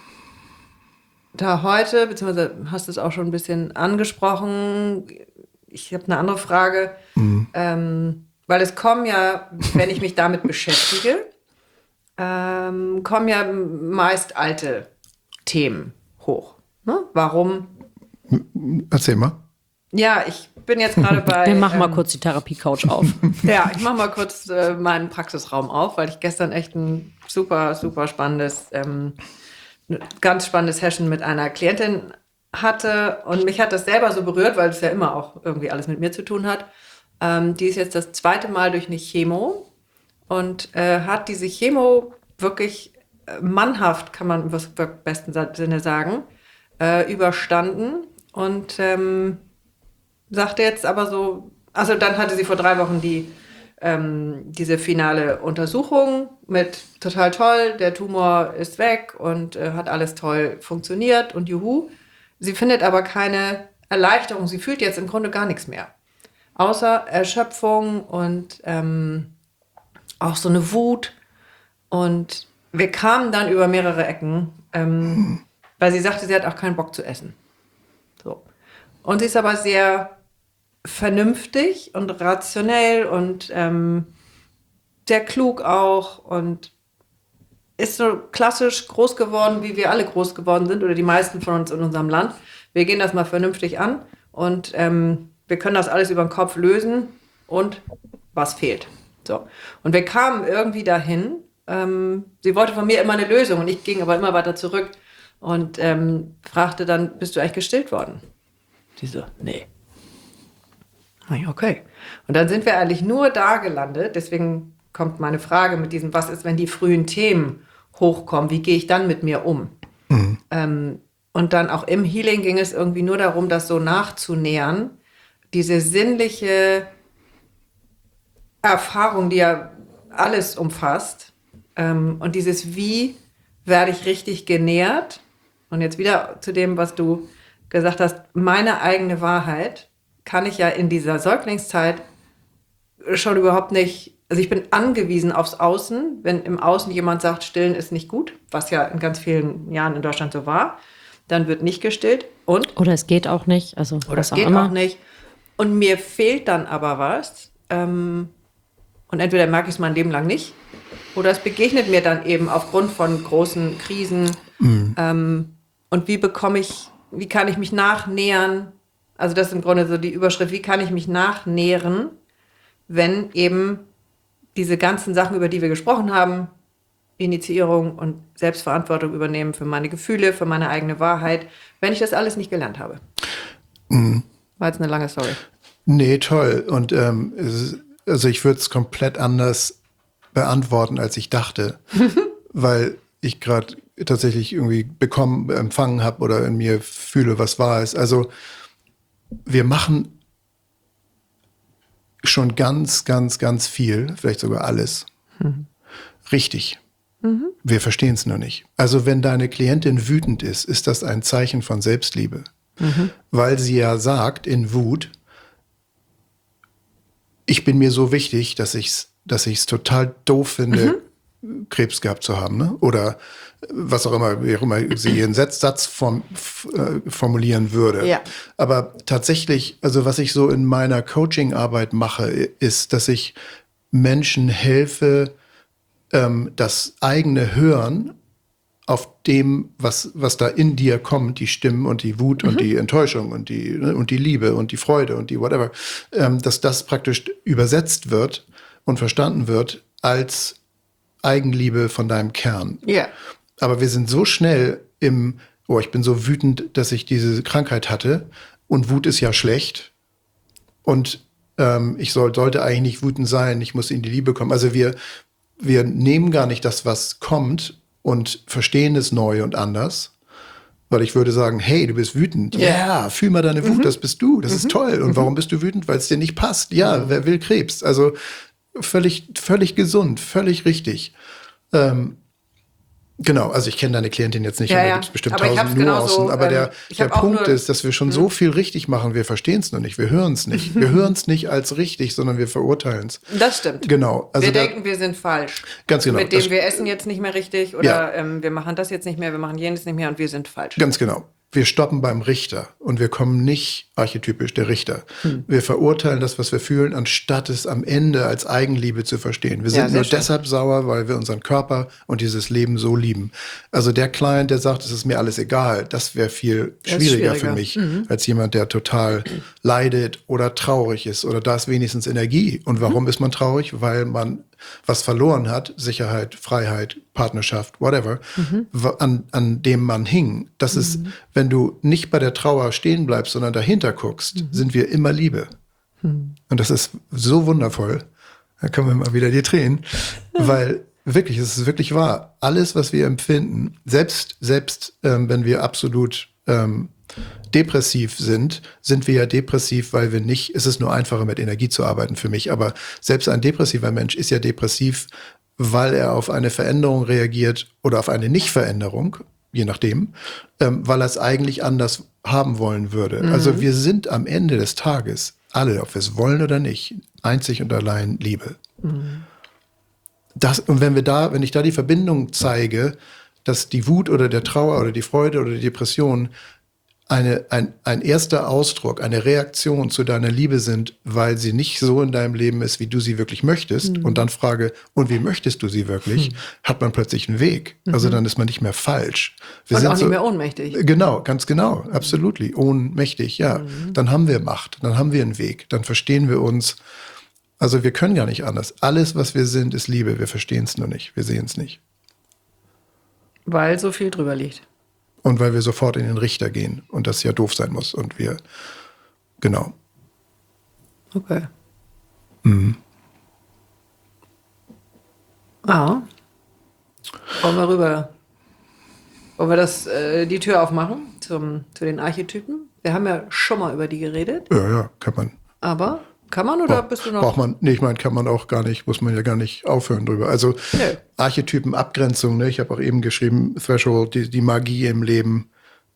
da heute, beziehungsweise hast du es auch schon ein bisschen angesprochen. Ich habe eine andere Frage, weil es kommen ja, wenn ich mich damit beschäftige, kommen ja meist alte Themen hoch. Ne? Warum? Erzähl mal. Ja, ich bin jetzt gerade bei... Wir machen mal kurz die Therapie-Couch auf. Ja, ich mache mal kurz meinen Praxisraum auf, weil ich gestern echt ein super, super spannendes... eine ganz spannende Session mit einer Klientin hatte und mich hat das selber so berührt, weil es ja immer auch irgendwie alles mit mir zu tun hat. Die ist jetzt das 2. Mal durch eine Chemo und hat diese Chemo wirklich mannhaft, kann man im besten Sinne sagen, überstanden. Und sagte jetzt aber so, also dann hatte sie vor 3 Wochen diese finale Untersuchung mit total toll, der Tumor ist weg und hat alles toll funktioniert und juhu. Sie findet aber keine Erleichterung, sie fühlt jetzt im Grunde gar nichts mehr. Außer Erschöpfung und auch so eine Wut. Und wir kamen dann über mehrere Ecken, weil sie sagte, sie hat auch keinen Bock zu essen. So. Und sie ist aber sehr vernünftig und rationell und sehr klug auch und ist so klassisch groß geworden, wie wir alle groß geworden sind oder die meisten von uns in unserem Land. Wir gehen das mal vernünftig an und wir können das alles über den Kopf lösen und was fehlt. So. Und wir kamen irgendwie dahin. Sie wollte von mir immer eine Lösung und ich ging aber immer weiter zurück und fragte dann, bist du eigentlich gestillt worden? Sie so, nee. Okay. Und dann sind wir eigentlich nur da gelandet. Deswegen kommt meine Frage mit diesem, was ist, wenn die frühen Themen hochkommen? Wie gehe ich dann mit mir um? Mhm. Und dann auch im Healing ging es irgendwie nur darum, das so nachzunähern. Diese sinnliche Erfahrung, die ja alles umfasst. Und dieses, wie werde ich richtig genährt? Und jetzt wieder zu dem, was du gesagt hast, meine eigene Wahrheit kann ich ja in dieser Säuglingszeit schon überhaupt nicht, also ich bin angewiesen aufs Außen, wenn im Außen jemand sagt, stillen ist nicht gut, was ja in ganz vielen Jahren in Deutschland so war, dann wird nicht gestillt oder es geht auch nicht, also oder es geht auch nicht und mir fehlt dann aber was und entweder merke ich es mein Leben lang nicht oder es begegnet mir dann eben aufgrund von großen Krisen und wie kann ich mich nachnähern. Also das ist im Grunde so die Überschrift, wie kann ich mich nachnähren, wenn eben diese ganzen Sachen, über die wir gesprochen haben, Initiierung und Selbstverantwortung übernehmen für meine Gefühle, für meine eigene Wahrheit, wenn ich das alles nicht gelernt habe. War jetzt eine lange Story. Nee, toll. Und also ich würde es komplett anders beantworten, als ich dachte, weil ich gerade tatsächlich irgendwie empfangen habe oder in mir fühle, was wahr ist. Also wir machen schon ganz, ganz, ganz viel, vielleicht sogar alles, richtig. Wir verstehen es nur nicht. Also wenn deine Klientin wütend ist, ist das ein Zeichen von Selbstliebe. Weil sie ja sagt in Wut, ich bin mir so wichtig, dass ich's total doof finde, Krebs gehabt zu haben, ne? Oder was auch immer, wie auch immer sie ihren Satz formulieren würde. Ja. Aber tatsächlich, also was ich so in meiner Coaching-Arbeit mache, ist, dass ich Menschen helfe, das eigene Hören auf dem, was da in dir kommt, die Stimmen und die Wut und die Enttäuschung und die Liebe und die Freude und die whatever, dass das praktisch übersetzt wird und verstanden wird als Eigenliebe von deinem Kern. Ja. Yeah. Aber wir sind so schnell ich bin so wütend, dass ich diese Krankheit hatte und Wut ist ja schlecht und ich sollte eigentlich nicht wütend sein, ich muss in die Liebe kommen. Also wir nehmen gar nicht das, was kommt und verstehen es neu und anders, weil ich würde sagen, hey, du bist wütend. Ja, fühl mal deine Wut, das bist du, das ist toll. Und warum bist du wütend? Weil es dir nicht passt. Ja, wer will Krebs? Also völlig gesund, völlig richtig. Genau, also ich kenne deine Klientin jetzt nicht, da gibt es bestimmt 1000 Nuancen, aber der Punkt ist, dass wir schon so viel richtig machen, wir verstehen es nur nicht, wir hören es nicht. Wir hören es nicht als richtig, sondern wir verurteilen es. Das stimmt. Genau. Also wir denken, wir sind falsch. Ganz genau. Mit dem wir essen jetzt nicht mehr richtig oder wir machen das jetzt nicht mehr, wir machen jenes nicht mehr und wir sind falsch. Ganz genau. Wir stoppen beim Richter und wir kommen nicht archetypisch der Richter. Wir verurteilen das, was wir fühlen, anstatt es am Ende als Eigenliebe zu verstehen. Wir sind nur deshalb sauer, weil wir unseren Körper und dieses Leben so lieben. Also der Client, der sagt, es ist mir alles egal, das wäre viel schwieriger für mich, als jemand, der total leidet oder traurig ist. Oder da ist wenigstens Energie. Und warum ist man traurig? Weil man was verloren hat, Sicherheit, Freiheit, Partnerschaft, whatever, an dem man hing. Das ist, wenn du nicht bei der Trauer stehen bleibst, sondern dahinter guckst, sind wir immer Liebe. Und das ist so wundervoll. Da kommen wir mal wieder die Tränen, weil wirklich, es ist wirklich wahr. Alles, was wir empfinden, selbst wenn wir absolut depressiv sind wir ja depressiv, weil wir nicht, es ist nur einfacher mit Energie zu arbeiten für mich, aber selbst ein depressiver Mensch ist ja depressiv, weil er auf eine Veränderung reagiert oder auf eine Nichtveränderung, je nachdem, weil er es eigentlich anders haben wollen würde. Also wir sind am Ende des Tages alle, ob wir es wollen oder nicht, einzig und allein Liebe. Und wenn ich da die Verbindung zeige, dass die Wut oder der Trauer oder die Freude oder die Depression ein erster Ausdruck, eine Reaktion zu deiner Liebe sind, weil sie nicht so in deinem Leben ist, wie du sie wirklich möchtest, und dann frage, und wie möchtest du sie wirklich, hat man plötzlich einen Weg. Also dann ist man nicht mehr falsch. Und auch nicht mehr ohnmächtig. Genau, ganz genau, absolutely. Ohnmächtig, ja. Dann haben wir Macht, dann haben wir einen Weg, dann verstehen wir uns. Also wir können gar nicht anders. Alles, was wir sind, ist Liebe. Wir verstehen es nur nicht, wir sehen es nicht. Weil so viel drüber liegt. Und weil wir sofort in den Richter gehen und das ja doof sein muss. Und wir, genau. Okay. Ah. Wollen wir rüber? Wollen wir die Tür aufmachen zu den Archetypen? Wir haben ja schon mal über die geredet. Ja, kann man. Aber kann man oder bist du noch? Braucht man, nee, ich meine, kann man auch gar nicht, muss man ja gar nicht aufhören drüber. Also Archetypen, Abgrenzung, ne? Ich habe auch eben geschrieben, Threshold, die Magie im Leben,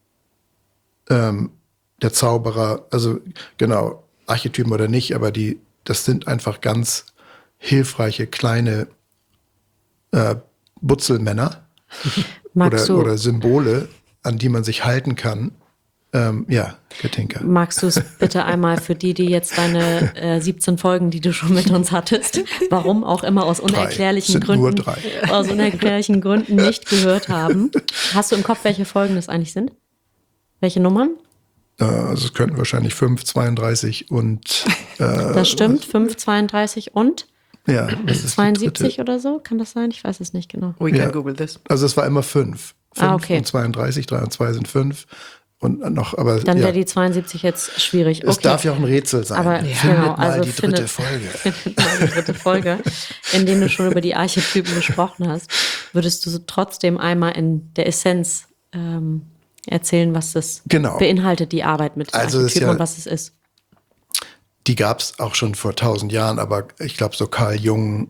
der Zauberer, also genau, Archetypen oder nicht, aber das sind einfach ganz hilfreiche kleine Butzelmänner oder Symbole, an die man sich halten kann. Katinka. Magst du es bitte einmal für die jetzt deine 17 Folgen, die du schon mit uns hattest, warum auch immer aus unerklärlichen Gründen nicht gehört haben? Hast du im Kopf, welche Folgen das eigentlich sind? Welche Nummern? Also es könnten wahrscheinlich 5, 32 und das stimmt, 5, 32 und? Ja, das ist 72 oder so? Kann das sein? Ich weiß es nicht genau. We can Google this. Also es war immer 5. 5 okay. Und 32, 3 und 2 sind 5. Und noch, aber dann wäre die 72 jetzt schwierig. Es darf ja auch ein Rätsel sein. Aber findet mal die dritte Folge. Findet mal die dritte Folge, in der du schon über die Archetypen gesprochen hast. Würdest du trotzdem einmal in der Essenz erzählen, was das beinhaltet, die Arbeit mit Archetypen und was es ist? Die gab es auch schon vor 1000 Jahren, aber ich glaube, so Carl Jung,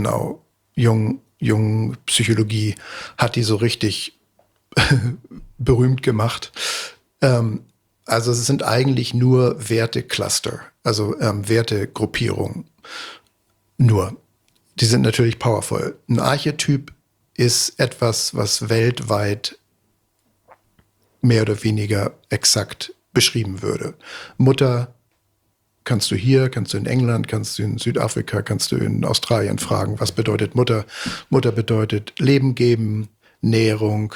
Jung Psychologie hat die so richtig berühmt gemacht. Also es sind eigentlich nur Wertecluster, also Wertegruppierungen. Nur. Die sind natürlich powerful. Ein Archetyp ist etwas, was weltweit mehr oder weniger exakt beschrieben würde. Mutter kannst du hier, kannst du in England, kannst du in Südafrika, kannst du in Australien fragen, was bedeutet Mutter? Mutter bedeutet Leben geben, Nährung,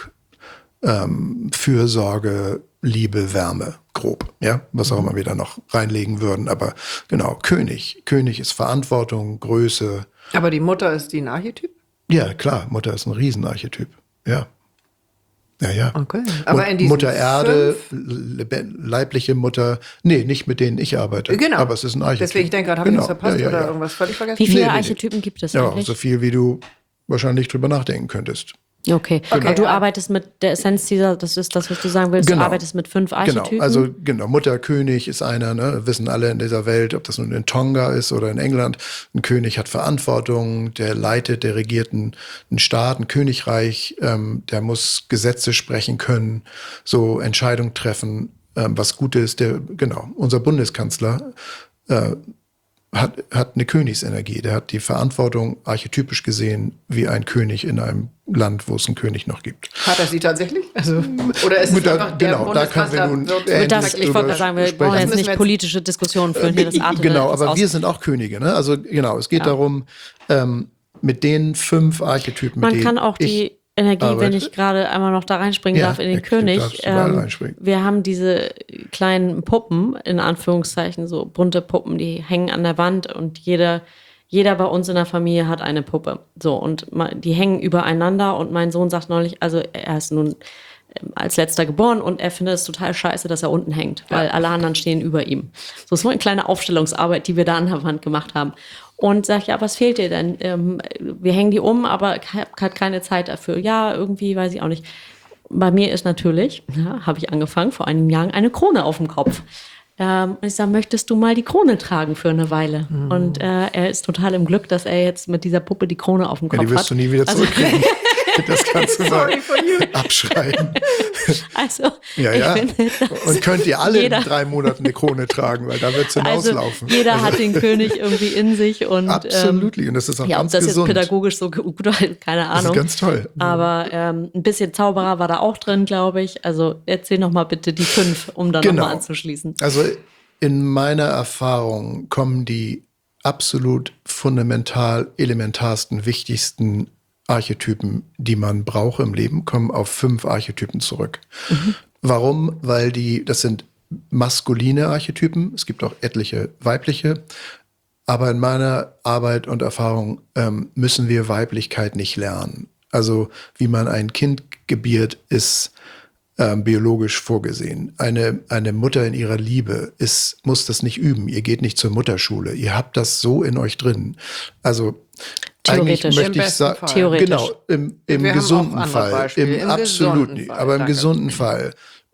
Fürsorge, Liebe, Wärme, grob, ja, was auch immer wir da noch reinlegen würden, aber genau, König ist Verantwortung, Größe. Aber die Mutter ist die ein Archetyp? Ja, klar, Mutter ist ein Riesenarchetyp, ja. Okay. Aber in Mutter Erde, leibliche Mutter, nee, nicht mit denen ich arbeite, genau. Aber es ist ein Archetyp. Deswegen, ich denke gerade, habe ich was verpasst oder irgendwas völlig vergessen? Wie viele Archetypen gibt es eigentlich? Ja, so viel, wie du wahrscheinlich drüber nachdenken könntest. Okay. Aber du arbeitest mit der Essenz das ist das, was du sagen willst, du arbeitest mit 5 Archetypen? Genau, Mutter, König ist einer, ne? Wissen alle in dieser Welt, ob das nun in Tonga ist oder in England. Ein König hat Verantwortung, der leitet, der regiert einen Staat, ein Königreich, der muss Gesetze sprechen können, so Entscheidungen treffen, was gut ist. Unser Bundeskanzler hat eine Königsenergie. Der hat die Verantwortung, archetypisch gesehen, wie ein König in einem Land, wo es einen König noch gibt. Hat er sie tatsächlich? Also, oder ist es einfach der Bundeskanzler? Ich wollte sagen, wir brauchen jetzt nicht politische Diskussionen führen. Hier das genau, aber wir sind auch Könige. Ne? Also genau, es geht darum, mit den 5 Archetypen, Man kann auch die Energie, wenn ich gerade einmal noch da reinspringen darf, in den König. Wir haben diese kleinen Puppen, in Anführungszeichen, so bunte Puppen, die hängen an der Wand und jeder bei uns in der Familie hat eine Puppe. So, und die hängen übereinander und mein Sohn sagt neulich, also er ist nun als letzter geboren und er findet es total scheiße, dass er unten hängt, weil alle anderen stehen über ihm. So ist nur eine kleine Aufstellungsarbeit, die wir da an der Wand gemacht haben. Und sagt, ja, was fehlt dir denn? Wir hängen die um, aber ich habe gerade keine Zeit dafür. Ja, irgendwie, weiß ich auch nicht. Bei mir ist natürlich, habe ich angefangen, vor einigen Jahren, eine Krone auf dem Kopf. Und ich sage, möchtest du mal die Krone tragen für eine Weile? Und er ist total im Glück, dass er jetzt mit dieser Puppe die Krone auf dem Kopf hat. Die wirst du nie wieder zurückkriegen. Das kannst du mal abschreiben. Also, ja. Ich finde, und könnt ihr alle in 3 Monaten eine Krone tragen, weil da wird es hinauslaufen. Also jeder hat den König irgendwie in sich. Und, absolut. Und das ist auch ganz gesund. Ob das jetzt pädagogisch so gut war, keine Ahnung. Das ist ganz toll. Aber ein bisschen Zauberer war da auch drin, glaube ich. Also erzähl noch mal bitte die 5, um dann nochmal anzuschließen. Also in meiner Erfahrung kommen die absolut fundamental elementarsten, wichtigsten Archetypen, die man braucht im Leben, kommen auf 5 Archetypen zurück. Warum? Weil das sind maskuline Archetypen, es gibt auch etliche weibliche, aber in meiner Arbeit und Erfahrung müssen wir Weiblichkeit nicht lernen. Also wie man ein Kind gebiert, ist biologisch vorgesehen. Eine Mutter in ihrer Liebe muss das nicht üben. Ihr geht nicht zur Mutterschule. Ihr habt das so in euch drin. Also eigentlich möchte ich sagen, theoretisch. Genau, im gesunden Fall. Im absoluten, aber im gesunden Fall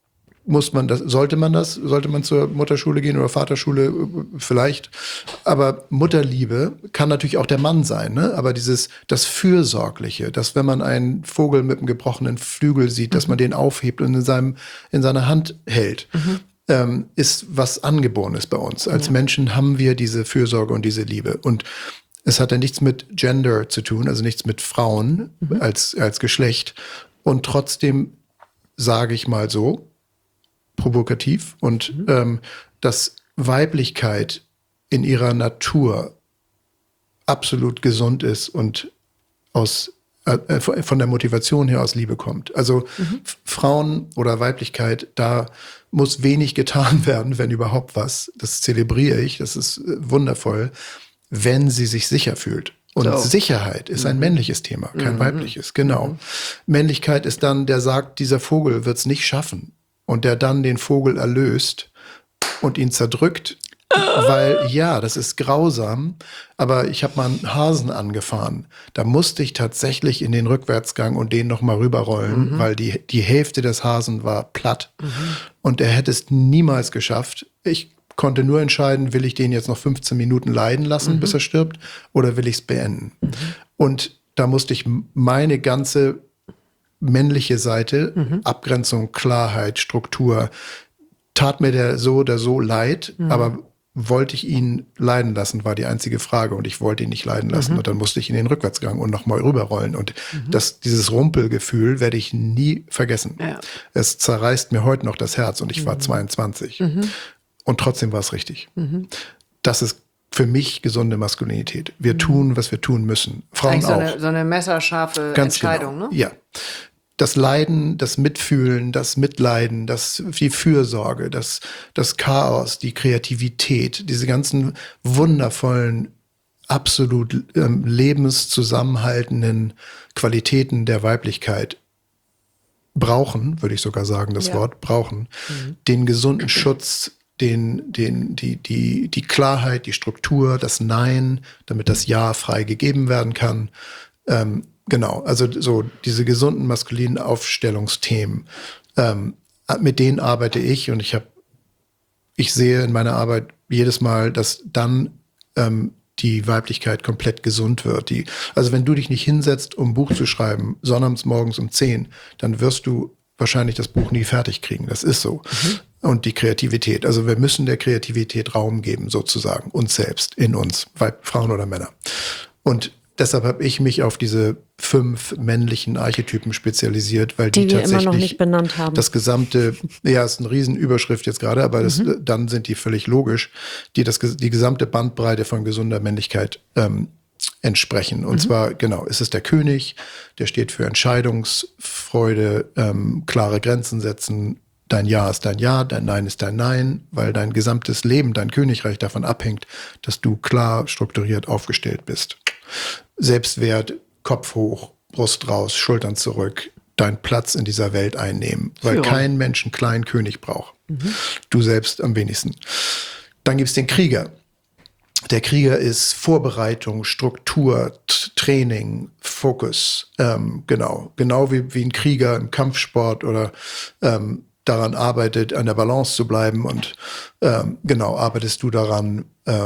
sollte man zur Mutterschule gehen oder Vaterschule vielleicht. Aber Mutterliebe kann natürlich auch der Mann sein, ne? Aber das Fürsorgliche, dass wenn man einen Vogel mit einem gebrochenen Flügel sieht, dass man den aufhebt und in seiner Hand hält, ist was Angeborenes bei uns. Als Menschen haben wir diese Fürsorge und diese Liebe. Und es hat ja nichts mit Gender zu tun, also nichts mit Frauen als Geschlecht. Und trotzdem sage ich mal so, provokativ, und dass Weiblichkeit in ihrer Natur absolut gesund ist und von der Motivation her aus Liebe kommt. Also Frauen oder Weiblichkeit, da muss wenig getan werden, wenn überhaupt was. Das zelebriere ich, das ist wundervoll, wenn sie sich sicher fühlt. Und Sicherheit ist ein männliches Thema, kein weibliches, genau. Männlichkeit ist dann, der sagt, dieser Vogel wird es nicht schaffen. Und der dann den Vogel erlöst und ihn zerdrückt, weil, das ist grausam, aber ich habe mal einen Hasen angefahren. Da musste ich tatsächlich in den Rückwärtsgang und den nochmal rüberrollen, weil die Hälfte des Hasen war platt. Und er hätte es niemals geschafft. Ich konnte nur entscheiden, will ich den jetzt noch 15 Minuten leiden lassen, bis er stirbt, oder will ich es beenden? Und da musste ich meine ganze männliche Seite, Abgrenzung, Klarheit, Struktur, tat mir der so oder so leid, aber wollte ich ihn leiden lassen, war die einzige Frage, und ich wollte ihn nicht leiden lassen, und dann musste ich in den Rückwärtsgang und nochmal rüberrollen, und dieses Rumpelgefühl werde ich nie vergessen. Ja. Es zerreißt mir heute noch das Herz, und ich war 22 und trotzdem war es richtig. Das ist für mich gesunde Maskulinität. Wir tun, was wir tun müssen. Frauen auch. So eine messerscharfe Ganz Entscheidung, genau. Ne? Ja. Das Leiden, das Mitfühlen, das Mitleiden, die Fürsorge, das Chaos, die Kreativität, diese ganzen wundervollen, absolut lebenszusammenhaltenden Qualitäten der Weiblichkeit brauchen, würde ich sogar sagen, das Wort brauchen, den gesunden Schutz, die Klarheit, die Struktur, das Nein, damit das Ja frei gegeben werden kann. Genau, also so diese gesunden maskulinen Aufstellungsthemen, mit denen arbeite ich, und ich sehe in meiner Arbeit jedes Mal, dass dann die Weiblichkeit komplett gesund wird. Also wenn du dich nicht hinsetzt, um ein Buch zu schreiben, sonnabends morgens um 10, dann wirst du wahrscheinlich das Buch nie fertig kriegen. Das ist so. Und die Kreativität. Also wir müssen der Kreativität Raum geben, sozusagen, uns selbst, in uns, Frauen oder Männer. Und deshalb habe ich mich auf diese 5 männlichen Archetypen spezialisiert, weil die wir tatsächlich immer noch nicht benannt haben. Das gesamte, ist eine Riesenüberschrift jetzt gerade, aber dann sind die völlig logisch, die gesamte Bandbreite von gesunder Männlichkeit entsprechen. Und zwar, genau, ist es der König, der steht für Entscheidungsfreude, klare Grenzen setzen. Dein Ja ist dein Ja, dein Nein ist dein Nein, weil dein gesamtes Leben, dein Königreich davon abhängt, dass du klar strukturiert aufgestellt bist. Selbstwert, Kopf hoch, Brust raus, Schultern zurück, deinen Platz in dieser Welt einnehmen, weil Führung. kein Mensch einen kleinen König braucht. Du selbst am wenigsten. Dann gibt es den Krieger. Der Krieger ist Vorbereitung, Struktur, Training, Fokus. Genau wie ein Krieger im Kampfsport oder daran arbeitet, an der Balance zu bleiben. Und arbeitest du daran,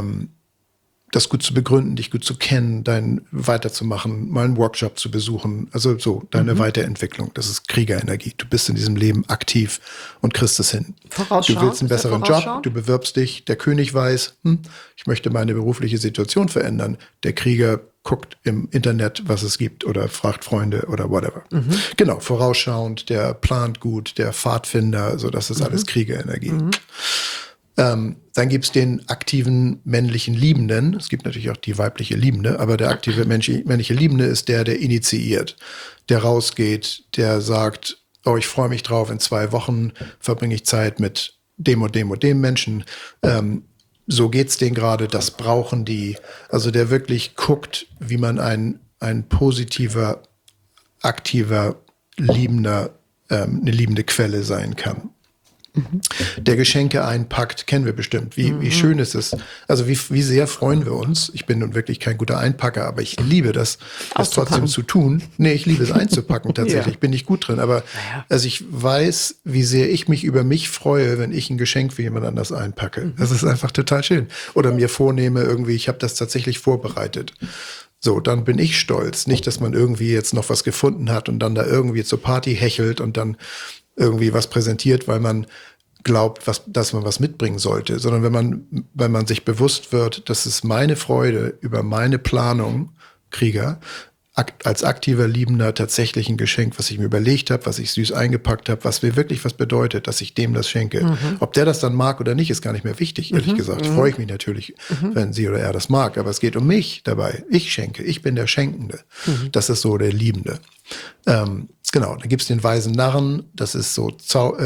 das gut zu begründen, dich gut zu kennen, weiterzumachen, mal einen Workshop zu besuchen. Also so deine Weiterentwicklung. Das ist Kriegerenergie. Du bist in diesem Leben aktiv und kriegst es hin. Vorausschauend. Du willst einen besseren Job, du bewirbst dich, der König weiß, ich möchte meine berufliche Situation verändern. Der Krieger guckt im Internet, was es gibt oder fragt Freunde oder whatever. Genau, vorausschauend, der plant gut, der Pfadfinder, so das ist alles Kriegerenergie. Dann gibt's den aktiven männlichen Liebenden. Es gibt natürlich auch die weibliche Liebende, aber der aktive männliche Liebende ist der initiiert, der rausgeht, der sagt, oh, ich freue mich drauf, in 2 Wochen verbringe ich Zeit mit dem und dem und dem Menschen. So geht's denen gerade, das brauchen die. Also der wirklich guckt, wie man ein positiver, aktiver, liebender, eine liebende Quelle sein kann. Der Geschenke einpackt, kennen wir bestimmt. Wie schön ist es. Also wie sehr freuen wir uns. Ich bin nun wirklich kein guter Einpacker, aber ich liebe das trotzdem zu tun. Nee, ich liebe es einzupacken tatsächlich. Bin ich gut drin. Aber also ich weiß, wie sehr ich mich über mich freue, wenn ich ein Geschenk für jemand anders einpacke. Das ist einfach total schön. Oder mir vornehme irgendwie, ich habe das tatsächlich vorbereitet. So, dann bin ich stolz. Nicht, dass man irgendwie jetzt noch was gefunden hat und dann da irgendwie zur Party hechelt und dann irgendwie was präsentiert, weil man glaubt, dass man was mitbringen sollte, sondern wenn man sich bewusst wird, dass es meine Freude über meine Planung, Krieger, als aktiver Liebender tatsächlich ein Geschenk, was ich mir überlegt habe, was ich süß eingepackt habe, was mir wirklich was bedeutet, dass ich dem das schenke. Ob der das dann mag oder nicht, ist gar nicht mehr wichtig, ehrlich gesagt. Freue ich mich natürlich, wenn sie oder er das mag, aber es geht um mich dabei. Ich schenke, ich bin der Schenkende. Das ist so der Liebende. Genau, dann gibt's den weisen Narren, das ist so,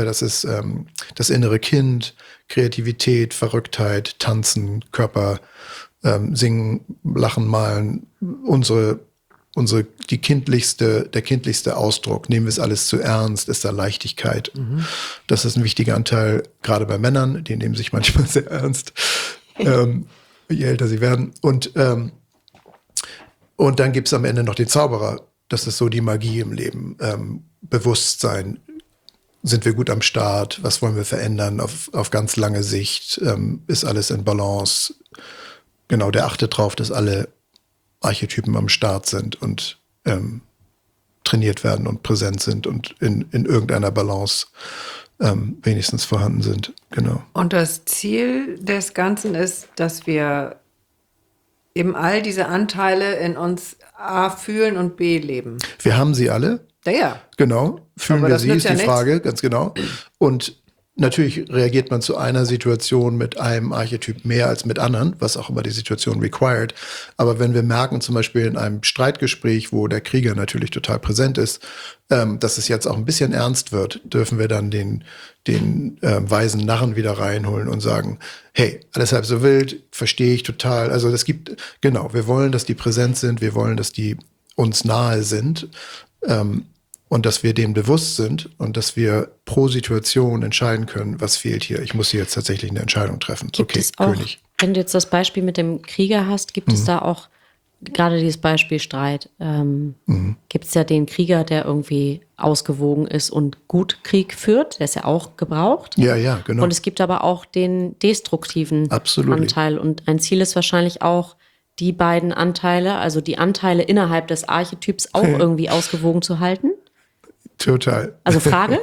das innere Kind, Kreativität, Verrücktheit, Tanzen, Körper, Singen, Lachen, Malen, der kindlichste Ausdruck. Nehmen wir es alles zu ernst, ist da Leichtigkeit. Das ist ein wichtiger Anteil, gerade bei Männern, die nehmen sich manchmal sehr ernst, je älter sie werden. Und dann gibt's am Ende noch den Zauberer. Das ist so die Magie im Leben. Bewusstsein. Sind wir gut am Start? Was wollen wir verändern auf ganz lange Sicht? Ist alles in Balance? Genau, der achtet drauf, dass alle Archetypen am Start sind und trainiert werden und präsent sind und in irgendeiner Balance wenigstens vorhanden sind. Genau. Und das Ziel des Ganzen ist, dass wir eben all diese Anteile in uns A fühlen und B leben. Wir haben sie alle. Ja. Genau. Fühlen Aber wir das sie, nützt ist ja die nichts. Frage, ganz genau. Und natürlich reagiert man zu einer Situation mit einem Archetyp mehr als mit anderen, was auch immer die Situation required. Aber wenn wir merken, zum Beispiel in einem Streitgespräch, wo der Krieger natürlich total präsent ist, dass es jetzt auch ein bisschen ernst wird, dürfen wir dann den weisen Narren wieder reinholen und sagen, hey, alles halb so wild, verstehe ich total. Also wir wollen, dass die präsent sind, wir wollen, dass die uns nahe sind. Und dass wir dem bewusst sind und dass wir pro Situation entscheiden können, was fehlt hier. Ich muss hier jetzt tatsächlich eine Entscheidung treffen. Gibt es auch, König. Wenn du jetzt das Beispiel mit dem Krieger hast, gibt es da auch gerade dieses Beispiel Streit. Gibt es ja den Krieger, der irgendwie ausgewogen ist und gut Krieg führt. Der ist ja auch gebraucht. Ja, genau. Und es gibt aber auch den destruktiven Absolutely. Anteil. Und ein Ziel ist wahrscheinlich auch, die beiden Anteile, also die Anteile innerhalb des Archetyps auch irgendwie ausgewogen zu halten. Total. Also Frage?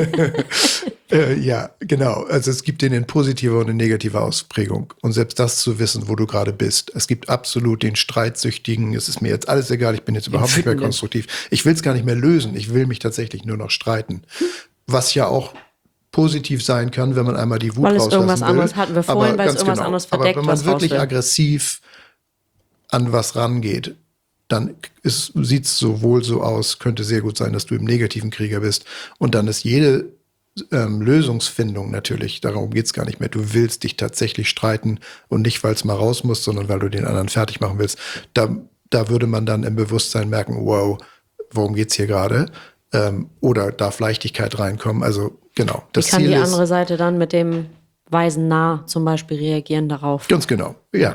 Ja, genau. Also es gibt den in positiver und in negativer Ausprägung. Und selbst das zu wissen, wo du gerade bist. Es gibt absolut den Streitsüchtigen. Es ist mir jetzt alles egal. Ich bin jetzt überhaupt nicht mehr konstruktiv. Ich will es gar nicht mehr lösen. Ich will mich tatsächlich nur noch streiten. Was ja auch positiv sein kann, wenn man einmal die Wut Weil es rauslassen irgendwas will. anderes hatten wir vorhin, weil es irgendwas anderes verdeckt, Aber wenn man was wirklich raus will. aggressiv an was rangeht, dann sieht es sowohl so aus, könnte sehr gut sein, dass du im negativen Krieger bist. Und dann ist jede Lösungsfindung natürlich, darum geht es gar nicht mehr. Du willst dich tatsächlich streiten und nicht, weil es mal raus muss, sondern weil du den anderen fertig machen willst. Da würde man dann im Bewusstsein merken, wow, worum geht's hier gerade? oder darf Leichtigkeit reinkommen? Also genau. Wie kann die andere Seite dann mit dem weisen Nah zum Beispiel reagieren darauf? Ganz genau, ja.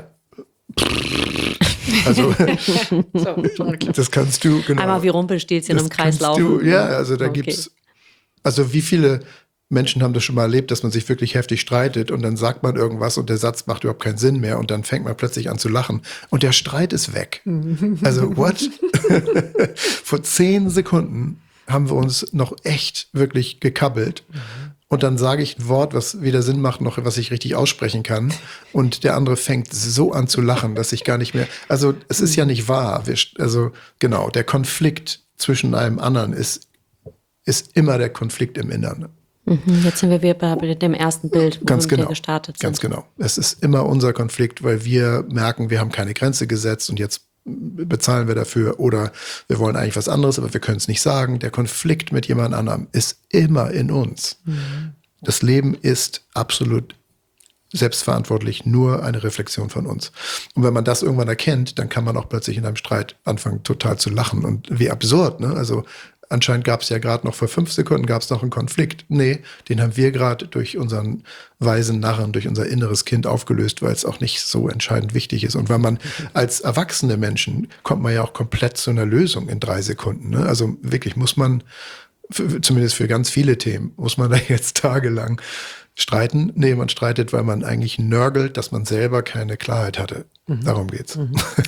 Also das kannst du, genau. Einmal wie Rumpelstilzchen im Kreis laufen. Ja, also da gibt's, also wie viele Menschen haben das schon mal erlebt, dass man sich wirklich heftig streitet und dann sagt man irgendwas und der Satz macht überhaupt keinen Sinn mehr und dann fängt man plötzlich an zu lachen und der Streit ist weg. Also what? Vor 10 Sekunden haben wir uns noch echt wirklich gekabbelt. Und dann sage ich ein Wort, was weder Sinn macht, noch was ich richtig aussprechen kann. Und der andere fängt so an zu lachen, dass ich gar nicht mehr, also es ist ja nicht wahr. Also genau, der Konflikt zwischen einem anderen ist immer der Konflikt im Innern. Jetzt sind wir wieder bei dem ersten Bild, wo wir gestartet sind. Ganz genau. Es ist immer unser Konflikt, weil wir merken, wir haben keine Grenze gesetzt und jetzt bezahlen wir dafür oder wir wollen eigentlich was anderes, aber wir können es nicht sagen. Der Konflikt mit jemand anderem ist immer in uns. Das Leben ist absolut selbstverantwortlich, nur eine Reflexion von uns. Und wenn man das irgendwann erkennt, dann kann man auch plötzlich in einem Streit anfangen, total zu lachen. Und wie absurd, ne? Also anscheinend gab es ja gerade noch vor 5 Sekunden gab es noch einen Konflikt. Nee, den haben wir gerade durch unseren weisen Narren, durch unser inneres Kind aufgelöst, weil es auch nicht so entscheidend wichtig ist. Und weil man als erwachsene Menschen kommt man ja auch komplett zu einer Lösung in 3 Sekunden. Ne? Also wirklich muss man, zumindest für ganz viele Themen, muss man da jetzt tagelang streiten. Nee, man streitet, weil man eigentlich nörgelt, dass man selber keine Klarheit hatte. Darum geht's.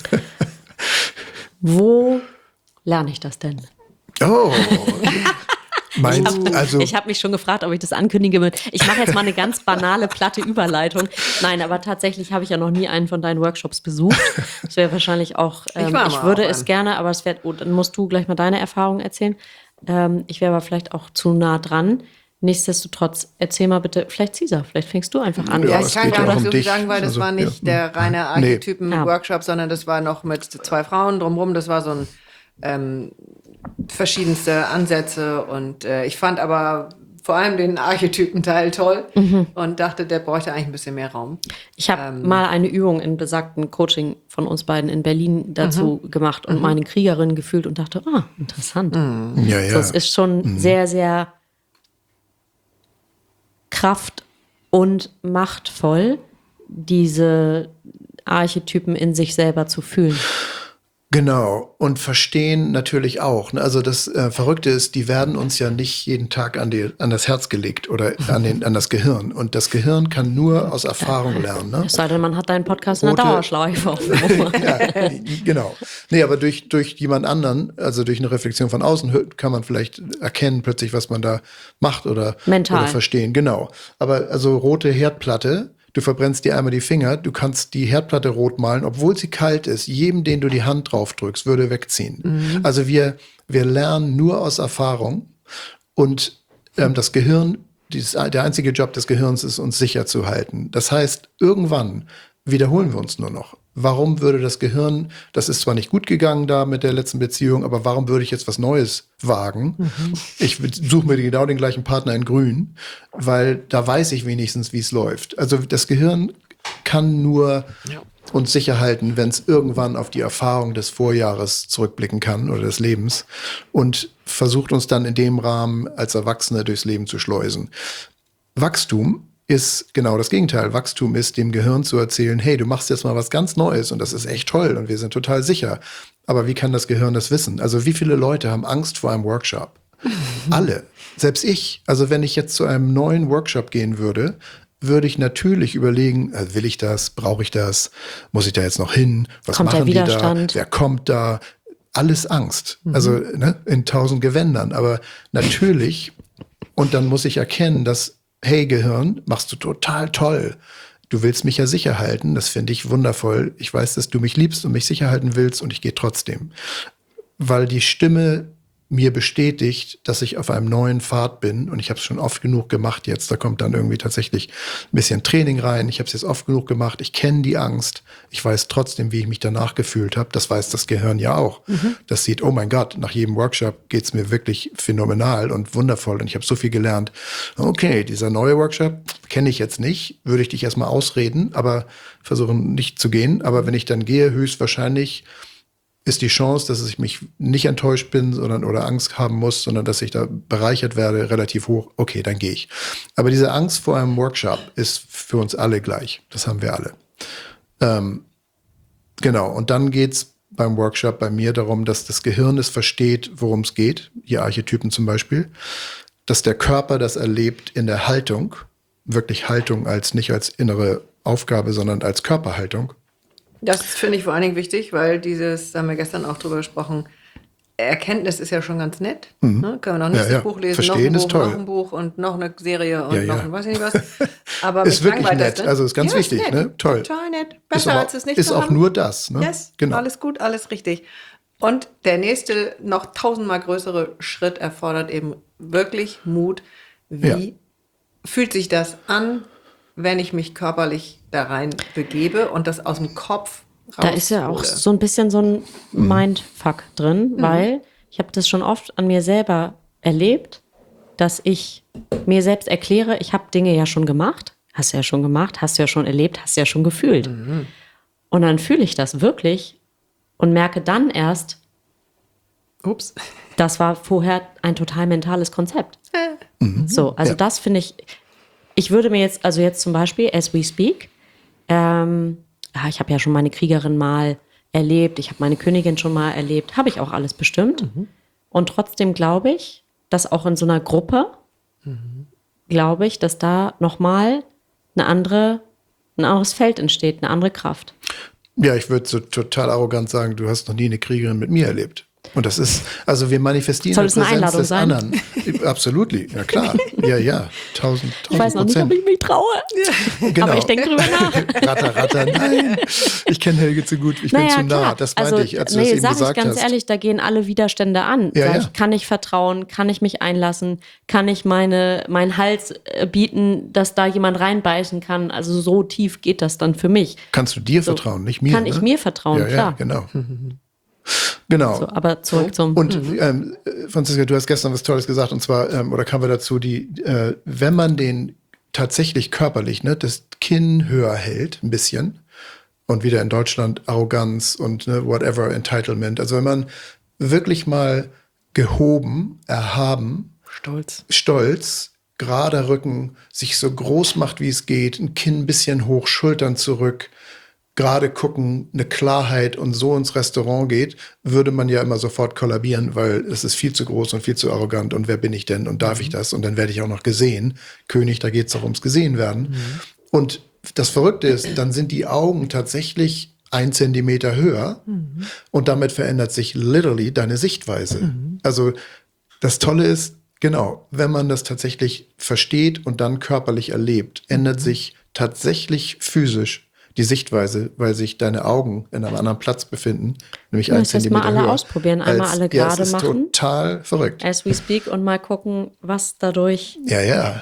Wo lerne ich das denn? Oh, ich habe mich schon gefragt, ob ich das ankündige. Ich mache jetzt mal eine ganz banale, platte Überleitung. Nein, aber tatsächlich habe ich ja noch nie einen von deinen Workshops besucht. Das wäre wahrscheinlich auch, ich würde es gerne, aber dann musst du gleich mal deine Erfahrungen erzählen. Ich wäre aber vielleicht auch zu nah dran. Nichtsdestotrotz, erzähl mal bitte, vielleicht Cesar, vielleicht fängst du einfach an. Ja, ich kann gar nicht so viel sagen, weil das war nicht der reine Archetypen-Workshop, sondern das war noch mit 2 Frauen drumherum. Das war so ein verschiedenste Ansätze und ich fand aber vor allem den Archetypenteil toll und dachte, der bräuchte eigentlich ein bisschen mehr Raum. Ich habe mal eine Übung in besagten Coaching von uns beiden in Berlin dazu gemacht und meine Kriegerin gefühlt und dachte, interessant. Ja, ja. So, es ist schon sehr, sehr kraft- und machtvoll, diese Archetypen in sich selber zu fühlen. Genau, und verstehen natürlich auch. Also das Verrückte ist, die werden uns ja nicht jeden Tag an das Herz gelegt oder an das Gehirn. Und das Gehirn kann nur aus Erfahrung lernen. Ne? Es sei denn, man hat deinen Podcast in der Dauerschleife auf. Ja, genau. Nee, aber durch jemand anderen, also durch eine Reflexion von außen, kann man vielleicht erkennen plötzlich, was man da macht oder verstehen. Genau. Aber also rote Herdplatte, du verbrennst dir einmal die Finger, du kannst die Herdplatte rot malen, obwohl sie kalt ist. Jedem, den du die Hand drauf drückst, würde wegziehen. Also wir lernen nur aus Erfahrung und das Gehirn, der einzige Job des Gehirns ist, uns sicher zu halten. Das heißt, irgendwann wiederholen wir uns nur noch. Warum würde das Gehirn, das ist zwar nicht gut gegangen da mit der letzten Beziehung, aber warum würde ich jetzt was Neues wagen? Ich suche mir genau den gleichen Partner in Grün, weil da weiß ich wenigstens, wie es läuft. Also das Gehirn kann nur uns sicher halten, wenn es irgendwann auf die Erfahrung des Vorjahres zurückblicken kann oder des Lebens und versucht uns dann in dem Rahmen als Erwachsene durchs Leben zu schleusen. Wachstum ist genau das Gegenteil. Wachstum ist, dem Gehirn zu erzählen, hey, du machst jetzt mal was ganz Neues und das ist echt toll und wir sind total sicher. Aber wie kann das Gehirn das wissen? Also wie viele Leute haben Angst vor einem Workshop? Alle. Selbst ich. Also wenn ich jetzt zu einem neuen Workshop gehen würde, würde ich natürlich überlegen, will ich das? Brauche ich das? Muss ich da jetzt noch hin? Was machen die da? Wer kommt da? Alles Angst. Also in 1000 Gewändern. Aber natürlich, und dann muss ich erkennen, dass hey Gehirn, machst du total toll. Du willst mich ja sicher halten, das finde ich wundervoll. Ich weiß, dass du mich liebst und mich sicher halten willst und ich gehe trotzdem. Weil die Stimme mir bestätigt, dass ich auf einem neuen Pfad bin und ich habe es schon oft genug gemacht jetzt. Da kommt dann irgendwie tatsächlich ein bisschen Training rein. Ich habe es jetzt oft genug gemacht. Ich kenne die Angst. Ich weiß trotzdem, wie ich mich danach gefühlt habe. Das weiß das Gehirn ja auch. Das sieht, oh mein Gott, nach jedem Workshop geht's mir wirklich phänomenal und wundervoll und ich habe so viel gelernt. Okay, dieser neue Workshop kenne ich jetzt nicht. Würde ich dich erstmal ausreden, aber versuchen nicht zu gehen. Aber wenn ich dann gehe, höchstwahrscheinlich ist die Chance, dass ich mich nicht enttäuscht bin oder Angst haben muss, sondern dass ich da bereichert werde, relativ hoch. Okay, dann gehe ich. Aber diese Angst vor einem Workshop ist für uns alle gleich. Das haben wir alle. Genau, und dann geht's beim Workshop bei mir darum, dass das Gehirn es versteht, worum es geht, die Archetypen zum Beispiel, dass der Körper das erlebt in der Haltung, wirklich Haltung nicht als innere Aufgabe, sondern als Körperhaltung. Das finde ich vor allen Dingen wichtig, weil da haben wir gestern auch drüber gesprochen, Erkenntnis ist ja schon ganz nett. Ne? Können wir noch ein nächstes Buch lesen, Verstehen noch ein Buch, ist toll. noch ein Buch und noch eine Serie und noch ein weiß ich nicht was. Aber ist wirklich nett, also ist ganz wichtig, ist ne? Toll. Total nett. Besser als es nicht ist zu auch haben. nur das, ne? Yes, genau. alles gut, alles richtig. Und der nächste, noch 1000-mal größere Schritt erfordert eben wirklich Mut. Wie fühlt sich das an, wenn ich mich körperlich da rein begebe und das aus dem Kopf Da ist ja auch so ein bisschen so ein Mindfuck drin, weil ich habe das schon oft an mir selber erlebt, dass ich mir selbst erkläre, ich habe Dinge ja schon gemacht, hast du ja schon gemacht, hast du ja schon erlebt, hast du ja schon gefühlt. Und dann fühle ich das wirklich und merke dann erst, ups, das war vorher ein total mentales Konzept. So, also das finde ich würde mir jetzt zum Beispiel, as we speak, ich habe ja schon meine Kriegerin mal erlebt, ich habe meine Königin schon mal erlebt, habe ich auch alles bestimmt. Und trotzdem glaube ich, dass auch in so einer Gruppe, glaube ich, dass da nochmal ein anderes Feld entsteht, eine andere Kraft. Ja, ich würde so total arrogant sagen, du hast noch nie eine Kriegerin mit mir erlebt. Und das ist, also wir manifestieren Soll es eine Einladung des sein? anderen. Absolut, ja klar. Ja, 1000%. Ich weiß noch nicht, ob ich mich traue. Genau. Aber ich denke drüber nach. Ratter, nein. Ich kenne Helge zu gut, ich bin zu nah. Klar. Das meinte ich, als du das eben sag gesagt ich ganz hast. ehrlich, da gehen alle Widerstände an. Kann ich vertrauen, kann ich mich einlassen, kann ich meinen Hals bieten, dass da jemand reinbeißen kann. Also so tief geht das dann für mich. Kannst du dir vertrauen, nicht mir? Kann ich mir vertrauen, klar. Ja, genau. Genau. So, aber zurück zum... Und Franziska, du hast gestern was Tolles gesagt, und zwar, oder kamen wir dazu, wenn man den tatsächlich körperlich, ne, das Kinn höher hält, ein bisschen, und wieder in Deutschland Arroganz und whatever, Entitlement, also wenn man wirklich mal gehoben, erhaben, stolz, gerader Rücken, sich so groß macht, wie es geht, ein Kinn ein bisschen hoch, Schultern zurück, gerade gucken, eine Klarheit und so ins Restaurant geht, würde man ja immer sofort kollabieren, weil es ist viel zu groß und viel zu arrogant und wer bin ich denn und darf ich das und dann werde ich auch noch gesehen. König, da geht es doch ums Gesehenwerden. Und das Verrückte ist, dann sind die Augen tatsächlich 1 Zentimeter höher und damit verändert sich literally deine Sichtweise. Also das Tolle ist, genau, wenn man das tatsächlich versteht und dann körperlich erlebt, ändert sich tatsächlich physisch die Sichtweise, weil sich deine Augen in einem anderen Platz befinden, nämlich 1 Zentimeter höher. Mal alle ausprobieren, einmal alle gerade ist machen. Total verrückt. As we speak und mal gucken, was dadurch... Ja.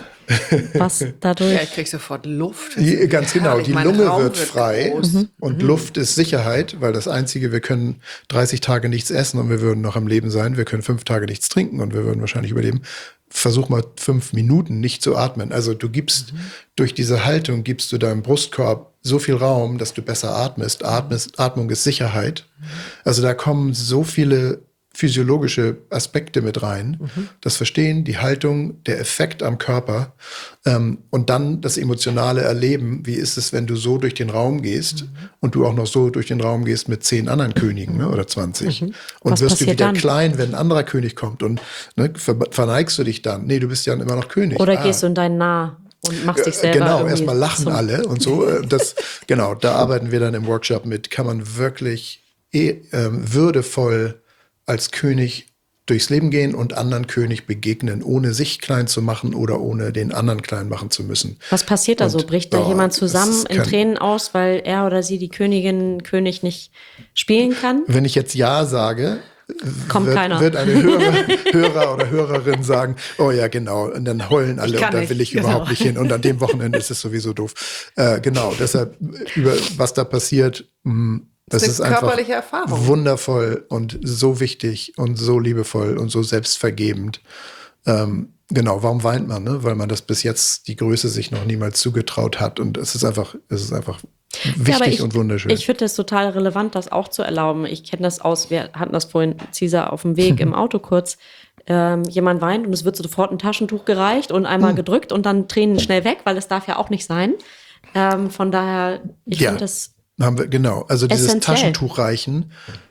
Ja, ich krieg sofort Luft. Ganz genau, herrlich. die Mein Lunge Raum wird frei und Luft ist Sicherheit, weil das Einzige, wir können 30 Tage nichts essen und wir würden noch am Leben sein. Wir können 5 Tage nichts trinken und wir würden wahrscheinlich überleben. Versuch mal 5 Minuten nicht zu atmen. Also du gibst, durch diese Haltung gibst du deinem Brustkorb so viel Raum, dass du besser atmest. Atmung ist Sicherheit. Also da kommen so viele physiologische Aspekte mit rein. Das Verstehen, die Haltung, der Effekt am Körper und dann das emotionale Erleben. Wie ist es, wenn du so durch den Raum gehst und du auch noch so durch den Raum gehst mit 10 anderen Königen, ne, oder 20 und Was wirst du wieder dann? klein, wenn ein anderer König kommt und verneigst du dich dann? Nee, du bist ja immer noch König. Oder gehst du in dein Nah und machst dich selber Genau, irgendwie erstmal lachen alle und so. Genau, da arbeiten wir dann im Workshop mit. Kann man wirklich würdevoll als König durchs Leben gehen und anderen König begegnen, ohne sich klein zu machen oder ohne den anderen klein machen zu müssen. Was passiert da so? Bricht da jemand zusammen in Tränen aus, weil er oder sie die König nicht spielen kann? Wenn ich jetzt Ja sage, keiner. wird eine Hörer oder Hörerin sagen, oh ja, genau, und dann heulen alle und da will ich überhaupt nicht hin und an dem Wochenende ist es sowieso doof. Genau, deshalb, über was da passiert, das ist einfach körperliche Erfahrung. Wundervoll und so wichtig und so liebevoll und so selbstvergebend. Genau, warum weint man? Ne? Weil man das bis jetzt die Größe sich noch niemals zugetraut hat und es ist einfach wichtig und wunderschön. Ich finde das total relevant, das auch zu erlauben. Ich kenne das aus, wir hatten das vorhin, Cesar, auf dem Weg im Auto kurz. Jemand weint und es wird sofort ein Taschentuch gereicht und einmal gedrückt und dann Tränen schnell weg, weil es darf ja auch nicht sein. Von daher, ich finde das haben wir, genau. Also dieses essentiell. Taschentuch reichen,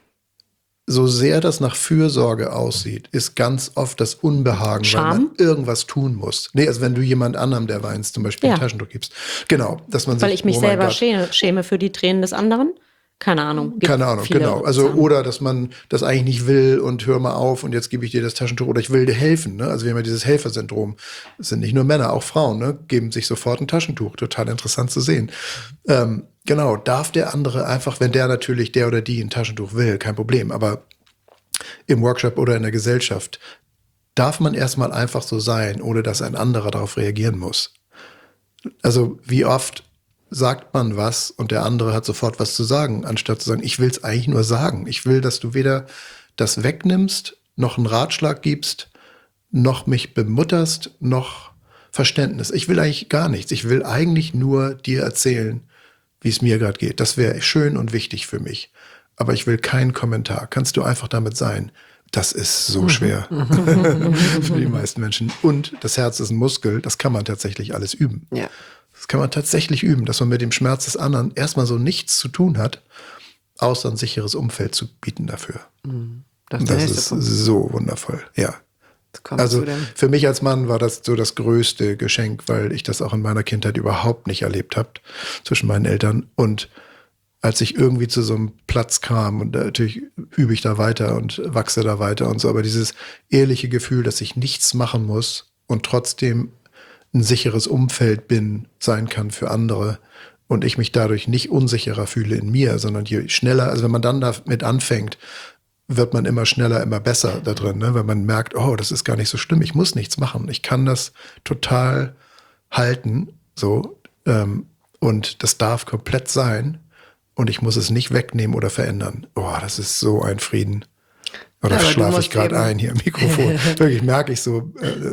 so sehr das nach Fürsorge aussieht, ist ganz oft das Unbehagen, Scham? weil man irgendwas tun muss. Nee, also wenn du jemand anderem, der weint, zum Beispiel ein Taschentuch gibst. Genau, dass man Weil sich, ich mich oh mein selber Gott. schäme für die Tränen des anderen. Keine Ahnung. Gibt Keine Ahnung, viele genau. Also, Sachen. oder dass man das eigentlich nicht will und hör mal auf und jetzt gebe ich dir das Taschentuch oder ich will dir helfen. Ne? Also wir haben ja dieses Helfersyndrom. Das sind nicht nur Männer, auch Frauen, ne? Geben sich sofort ein Taschentuch. Total interessant zu sehen. Genau, darf der andere einfach, wenn der natürlich, der oder die ein Taschentuch will, kein Problem. Aber im Workshop oder in der Gesellschaft darf man erstmal einfach so sein, ohne dass ein anderer darauf reagieren muss. Also wie oft sagt man was und der andere hat sofort was zu sagen, anstatt zu sagen, ich will es eigentlich nur sagen. Ich will, dass du weder das wegnimmst, noch einen Ratschlag gibst, noch mich bemutterst, noch Verständnis. Ich will eigentlich gar nichts. Ich will eigentlich nur dir erzählen, wie es mir gerade geht. Das wäre schön und wichtig für mich. Aber ich will keinen Kommentar. Kannst du einfach damit sein? Das ist so schwer für die meisten Menschen. Und das Herz ist ein Muskel, das kann man tatsächlich alles üben. Ja. Das kann man tatsächlich üben, dass man mit dem Schmerz des anderen erstmal so nichts zu tun hat, außer ein sicheres Umfeld zu bieten dafür. Das Und ist der das nächste ist Punkt. so wundervoll, ja. Jetzt kommen wir Also zu dem- für mich als Mann war das so das größte Geschenk, weil ich das auch in meiner Kindheit überhaupt nicht erlebt habe zwischen meinen Eltern. Und als ich irgendwie zu so einem Platz kam, und natürlich übe ich da weiter und wachse da weiter und so, aber dieses ehrliche Gefühl, dass ich nichts machen muss und trotzdem ein sicheres Umfeld sein kann für andere und ich mich dadurch nicht unsicherer fühle in mir, sondern je schneller, also wenn man dann damit anfängt, wird man immer schneller, immer besser da drin, ne? Weil man merkt, oh, das ist gar nicht so schlimm, ich muss nichts machen, ich kann das total halten, so, und das darf komplett sein und ich muss es nicht wegnehmen oder verändern. Oh, das ist so ein Frieden. Oder Aber du schlafe ich musst gerade eben- ein hier im Mikrofon? Wirklich merke ich so,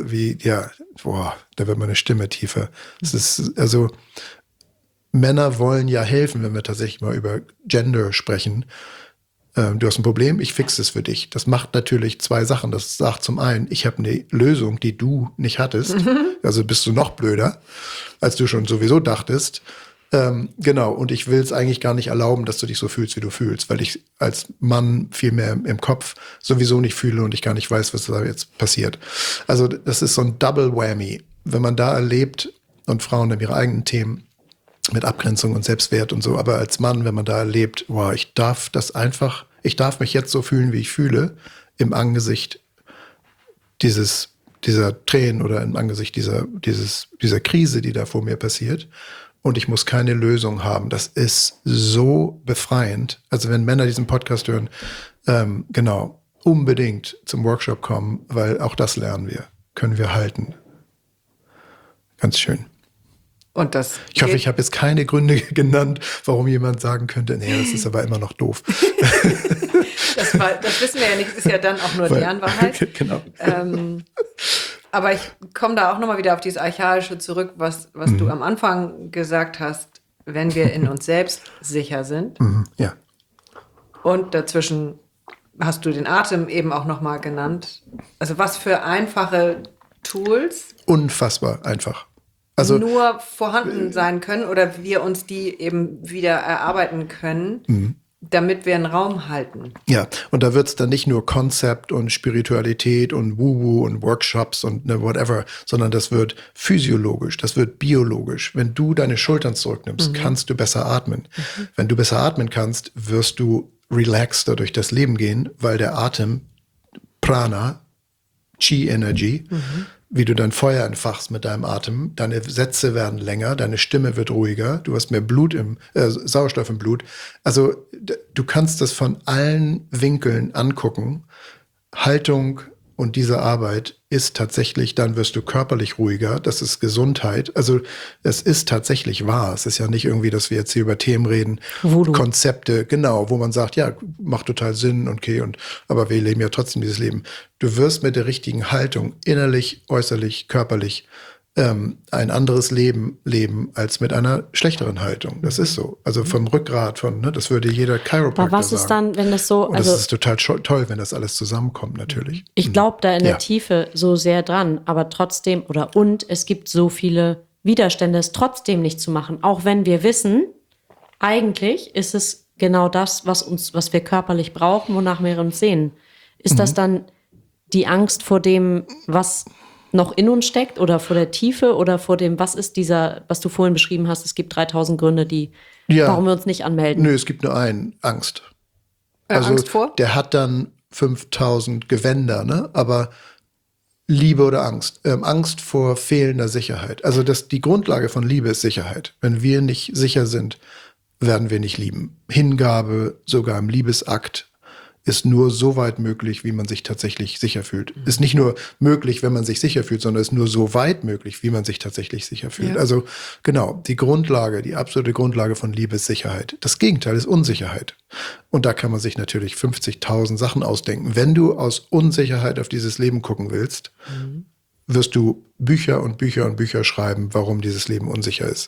da wird meine Stimme tiefer. Es ist, also, Männer wollen ja helfen, wenn wir tatsächlich mal über Gender sprechen. Du hast ein Problem, ich fixe es für dich. Das macht natürlich zwei Sachen. Das sagt zum einen, ich habe eine Lösung, die du nicht hattest. Also bist du noch blöder, als du schon sowieso dachtest. Genau, und ich will es eigentlich gar nicht erlauben, dass du dich so fühlst, wie du fühlst, weil ich als Mann viel mehr im Kopf sowieso nicht fühle und ich gar nicht weiß, was da jetzt passiert. Also das ist so ein Double Whammy. Wenn man da erlebt, und Frauen haben ihre eigenen Themen mit Abgrenzung und Selbstwert und so, aber als Mann, wenn man da erlebt, wow, ich darf mich jetzt so fühlen, wie ich fühle, im Angesicht dieser Tränen oder im Angesicht dieser Krise, die da vor mir passiert. Und ich muss keine Lösung haben. Das ist so befreiend. Also wenn Männer diesen Podcast hören, genau, unbedingt zum Workshop kommen, weil auch das lernen wir, können wir halten. Ganz schön. Und das Ich hoffe, ich habe jetzt keine Gründe genannt, warum jemand sagen könnte, nee, das ist aber immer noch doof. das wissen wir ja nicht, das ist ja dann auch nur deren Wahrheit. Genau. Aber ich komme da auch nochmal wieder auf dieses Archaische zurück, was du am Anfang gesagt hast, wenn wir in uns selbst sicher sind. Ja. Und dazwischen hast du den Atem eben auch nochmal genannt. Also was für einfache Tools Unfassbar einfach. Also nur vorhanden sein können oder wir uns die eben wieder erarbeiten können, damit wir einen Raum halten. ja, und da wird es dann nicht nur Konzept und Spiritualität und Woo-Woo und Workshops und whatever, sondern das wird physiologisch, das wird biologisch. Wenn du deine Schultern zurücknimmst, kannst du besser atmen. Wenn du besser atmen kannst, wirst du relaxter durch das Leben gehen, weil der Atem, Prana, Chi-Energy, wie du dein Feuer entfachst mit deinem Atem, deine Sätze werden länger, deine Stimme wird ruhiger, du hast mehr Sauerstoff im Blut. Also du kannst das von allen Winkeln angucken. Haltung und diese Arbeit ist tatsächlich, dann wirst du körperlich ruhiger, das ist Gesundheit. Also es ist tatsächlich wahr. Es ist ja nicht irgendwie, dass wir jetzt hier über Themen reden, Voodoo. Konzepte, genau, wo man sagt, ja, macht total Sinn, okay, aber wir leben ja trotzdem dieses Leben. Du wirst mit der richtigen Haltung, innerlich, äußerlich, körperlich, ein anderes Leben leben als mit einer schlechteren Haltung. Das ist so. Also vom Rückgrat, das würde jeder Chiropraktor Aber was ist sagen. dann, wenn das so... Und das ist total toll, wenn das alles zusammenkommt, natürlich. Ich glaube da in der Tiefe so sehr dran, aber trotzdem, und es gibt so viele Widerstände, es trotzdem nicht zu machen. Auch wenn wir wissen, eigentlich ist es genau das, was wir körperlich brauchen, wonach wir uns sehen. Ist das dann die Angst vor dem, was noch in uns steckt oder vor der Tiefe oder vor dem, was ist dieser, was du vorhin beschrieben hast, es gibt 3000 Gründe, warum wir uns nicht anmelden? Nö, es gibt nur einen, Angst. Also Angst vor? Der hat dann 5000 Gewänder, ne? Aber Liebe oder Angst? Angst vor fehlender Sicherheit. Also die Grundlage von Liebe ist Sicherheit. Wenn wir nicht sicher sind, werden wir nicht lieben. Hingabe, sogar im Liebesakt, ist nur so weit möglich, wie man sich tatsächlich sicher fühlt. Ist nicht nur möglich, wenn man sich sicher fühlt, sondern ist nur so weit möglich, wie man sich tatsächlich sicher fühlt. Ja. Also genau, die absolute Grundlage von Liebe ist Sicherheit. Das Gegenteil ist Unsicherheit. Und da kann man sich natürlich 50.000 Sachen ausdenken. Wenn du aus Unsicherheit auf dieses Leben gucken willst, wirst du Bücher und Bücher und Bücher schreiben, warum dieses Leben unsicher ist.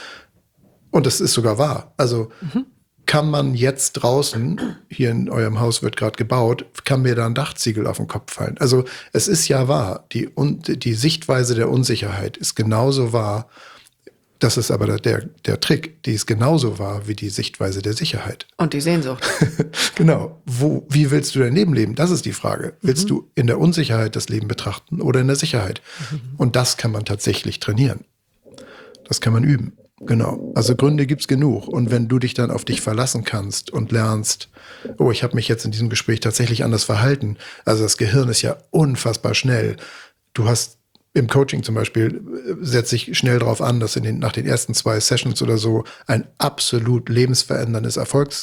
Und das ist sogar wahr. Also kann man jetzt draußen, hier in eurem Haus wird gerade gebaut, kann mir da ein Dachziegel auf den Kopf fallen. Also es ist ja wahr, die Sichtweise der Unsicherheit ist genauso wahr, das ist aber der Trick, die ist genauso wahr wie die Sichtweise der Sicherheit. Und die Sehnsucht. Genau. Wie willst du dein Leben leben? Das ist die Frage. Willst du in der Unsicherheit das Leben betrachten oder in der Sicherheit? Und das kann man tatsächlich trainieren. Das kann man üben. Genau. Also Gründe gibt's genug. Und wenn du dich dann auf dich verlassen kannst und lernst, ich habe mich jetzt in diesem Gespräch tatsächlich anders verhalten. Also das Gehirn ist ja unfassbar schnell. Du hast im Coaching zum Beispiel, setze ich schnell darauf an, dass nach den ersten 2 Sessions oder so ein absolut lebensveränderndes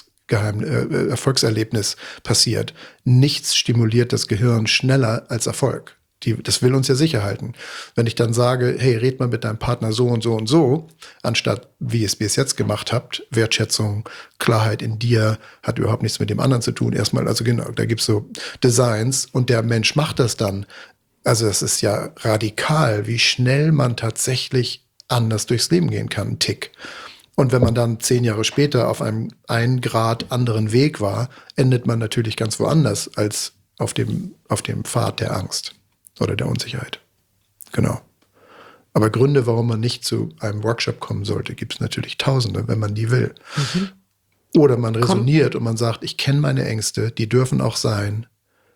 Erfolgserlebnis passiert. Nichts stimuliert das Gehirn schneller als Erfolg. Das will uns ja sicher halten. Wenn ich dann sage, hey, red mal mit deinem Partner so und so und so, anstatt wie ihr es jetzt gemacht habt, Wertschätzung, Klarheit in dir, hat überhaupt nichts mit dem anderen zu tun. Erstmal, also genau, da gibt's so Designs und der Mensch macht das dann. Also es ist ja radikal, wie schnell man tatsächlich anders durchs Leben gehen kann, ein Tick. Und wenn man dann 10 Jahre später auf einem 1 Grad anderen Weg war, endet man natürlich ganz woanders als auf dem Pfad der Angst. Oder der Unsicherheit. Genau. Aber Gründe, warum man nicht zu einem Workshop kommen sollte, gibt es natürlich Tausende, wenn man die will. Oder man resoniert und man sagt, ich kenne meine Ängste, die dürfen auch sein.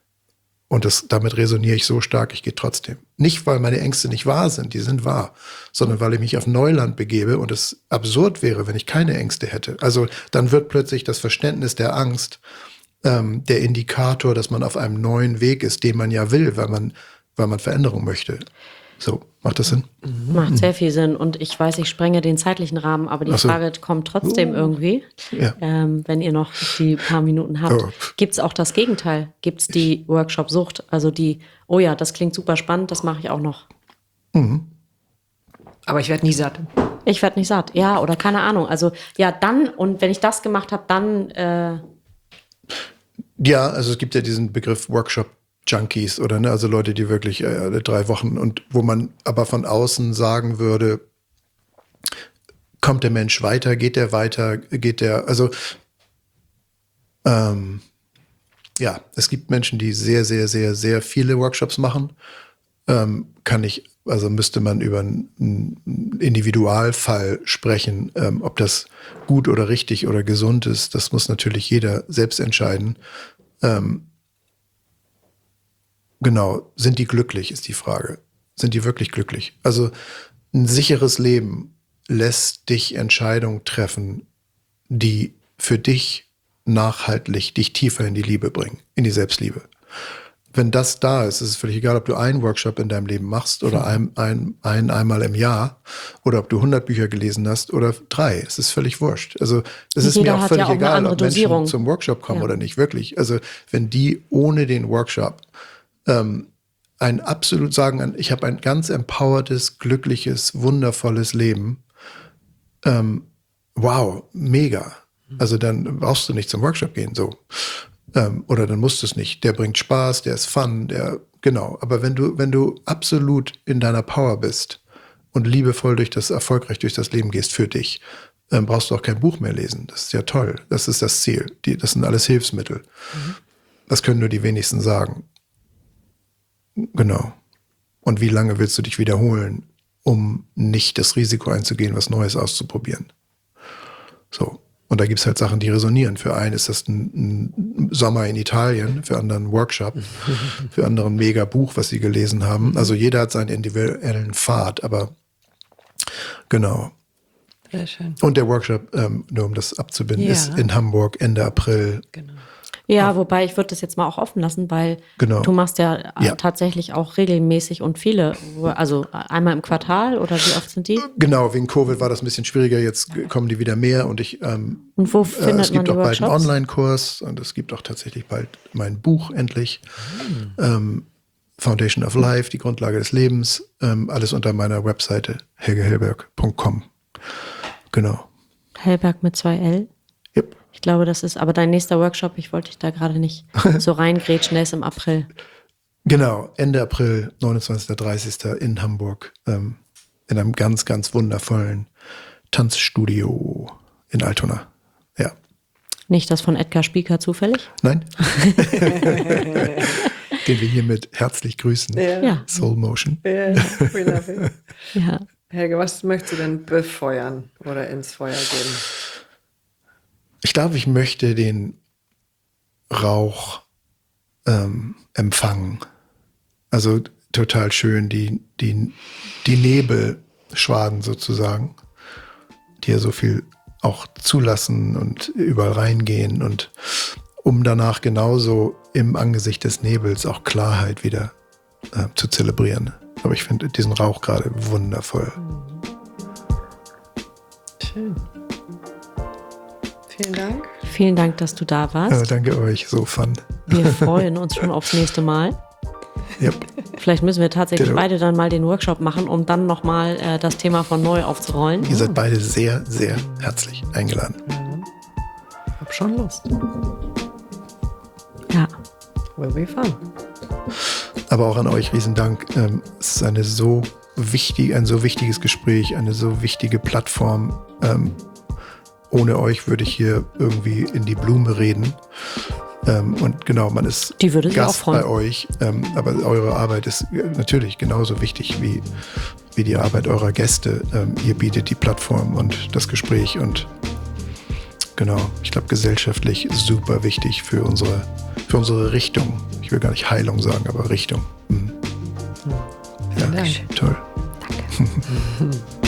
Und damit resoniere ich so stark, ich gehe trotzdem. Nicht, weil meine Ängste nicht wahr sind, die sind wahr, sondern weil ich mich auf Neuland begebe und es absurd wäre, wenn ich keine Ängste hätte. Also dann wird plötzlich das Verständnis der Angst der Indikator, dass man auf einem neuen Weg ist, den man ja will, weil man Veränderung möchte. So, macht das Sinn? Macht sehr viel Sinn. Und ich weiß, ich sprenge den zeitlichen Rahmen, aber die Frage kommt trotzdem irgendwie, wenn ihr noch die paar Minuten habt. Gibt es auch das Gegenteil? Gibt es die Workshop-Sucht? Also das klingt super spannend, das mache ich auch noch. Aber ich werde nie satt. Ich werde nicht satt, ja, oder keine Ahnung. Also dann, und wenn ich das gemacht habe, dann... Ja, also es gibt ja diesen Begriff Workshop-Junkies oder also Leute, die wirklich 3 Wochen und wo man aber von außen sagen würde, kommt der Mensch weiter, geht der weiter, also es gibt Menschen, die sehr, sehr, sehr, sehr viele Workshops machen. Müsste man über einen Individualfall sprechen, ob das gut oder richtig oder gesund ist. Das muss natürlich jeder selbst entscheiden. Genau, sind die glücklich, ist die Frage. Sind die wirklich glücklich? Also ein sicheres Leben lässt dich Entscheidungen treffen, die für dich nachhaltig dich tiefer in die Liebe bringen, in die Selbstliebe. Wenn das da ist, ist es völlig egal, ob du einen Workshop in deinem Leben machst oder einmal im Jahr oder ob du 100 Bücher gelesen hast oder 3. Es ist völlig wurscht. Also es ist mir auch völlig egal, ob Menschen zum Workshop kommen oder nicht, wirklich. Also wenn die ohne den Workshop ich habe ein ganz empowertes, glückliches, wundervolles Leben. Wow, mega. Also dann brauchst du nicht zum Workshop gehen, so. Oder dann musst du es nicht. Der bringt Spaß, der ist fun, genau. Aber wenn du absolut in deiner Power bist und liebevoll erfolgreich durch das Leben gehst für dich, brauchst du auch kein Buch mehr lesen. Das ist ja toll. Das ist das Ziel. Das sind alles Hilfsmittel. Das können nur die wenigsten sagen. Genau. Und wie lange willst du dich wiederholen, um nicht das Risiko einzugehen, was Neues auszuprobieren? So. Und da gibt es halt Sachen, die resonieren. Für einen ist das ein Sommer in Italien, für anderen ein Workshop, für andere ein mega Buch, was sie gelesen haben. Also jeder hat seinen individuellen Pfad, aber genau. Sehr schön. Und der Workshop, nur um das abzubinden, ist in Hamburg Ende April. Genau. Ja, wobei ich würde das jetzt mal auch offen lassen, weil du machst ja tatsächlich auch regelmäßig und viele, also einmal im Quartal oder wie oft sind die? Genau, wegen Covid war das ein bisschen schwieriger, jetzt kommen die wieder mehr und und wo findet es gibt man die auch bald einen Workshops? Online-Kurs und es gibt auch tatsächlich bald mein Buch endlich. Foundation of Life, die Grundlage des Lebens, alles unter meiner Webseite helgehellberg.com. Genau. Hellberg mit 2 L? Yep. Ich glaube, das ist aber dein nächster Workshop. Ich wollte dich da gerade nicht so reingrätschen. Der ist im April. Genau, Ende April, 29. 30. in Hamburg, in einem ganz, ganz wundervollen Tanzstudio in Altona. Ja. Nicht das von Edgar Spieker zufällig? Nein? Den wir hiermit herzlich grüßen. Ja. Soul Motion. Yeah, we love it. Ja. Helge, was möchtest du denn befeuern oder ins Feuer geben? Ich glaube, ich möchte den Rauch empfangen. Also total schön, die Nebelschwaden sozusagen, die ja so viel auch zulassen und überall reingehen und um danach genauso im Angesicht des Nebels auch Klarheit wieder zu zelebrieren. Aber ich finde diesen Rauch gerade wundervoll. Schön. Vielen Dank. Vielen Dank, dass du da warst. Danke euch, so fun. Wir freuen uns schon aufs nächste Mal. Yep. Vielleicht müssen wir tatsächlich beide dann mal den Workshop machen, um dann nochmal das Thema von neu aufzurollen. Ihr seid beide sehr, sehr herzlich eingeladen. Ich hab schon Lust. Ja. Will be fun. Aber auch an euch riesen Dank. Es ist ein so wichtiges Gespräch, eine so wichtige Plattform. Ohne euch würde ich hier irgendwie in die Blume reden. Und genau, man ist Gast bei euch. Aber eure Arbeit ist natürlich genauso wichtig wie die Arbeit eurer Gäste. Ihr bietet die Plattform und das Gespräch und genau, ich glaube gesellschaftlich super wichtig für unsere Richtung. Ich will gar nicht Heilung sagen, aber Richtung. Ja, Danke. toll. Danke.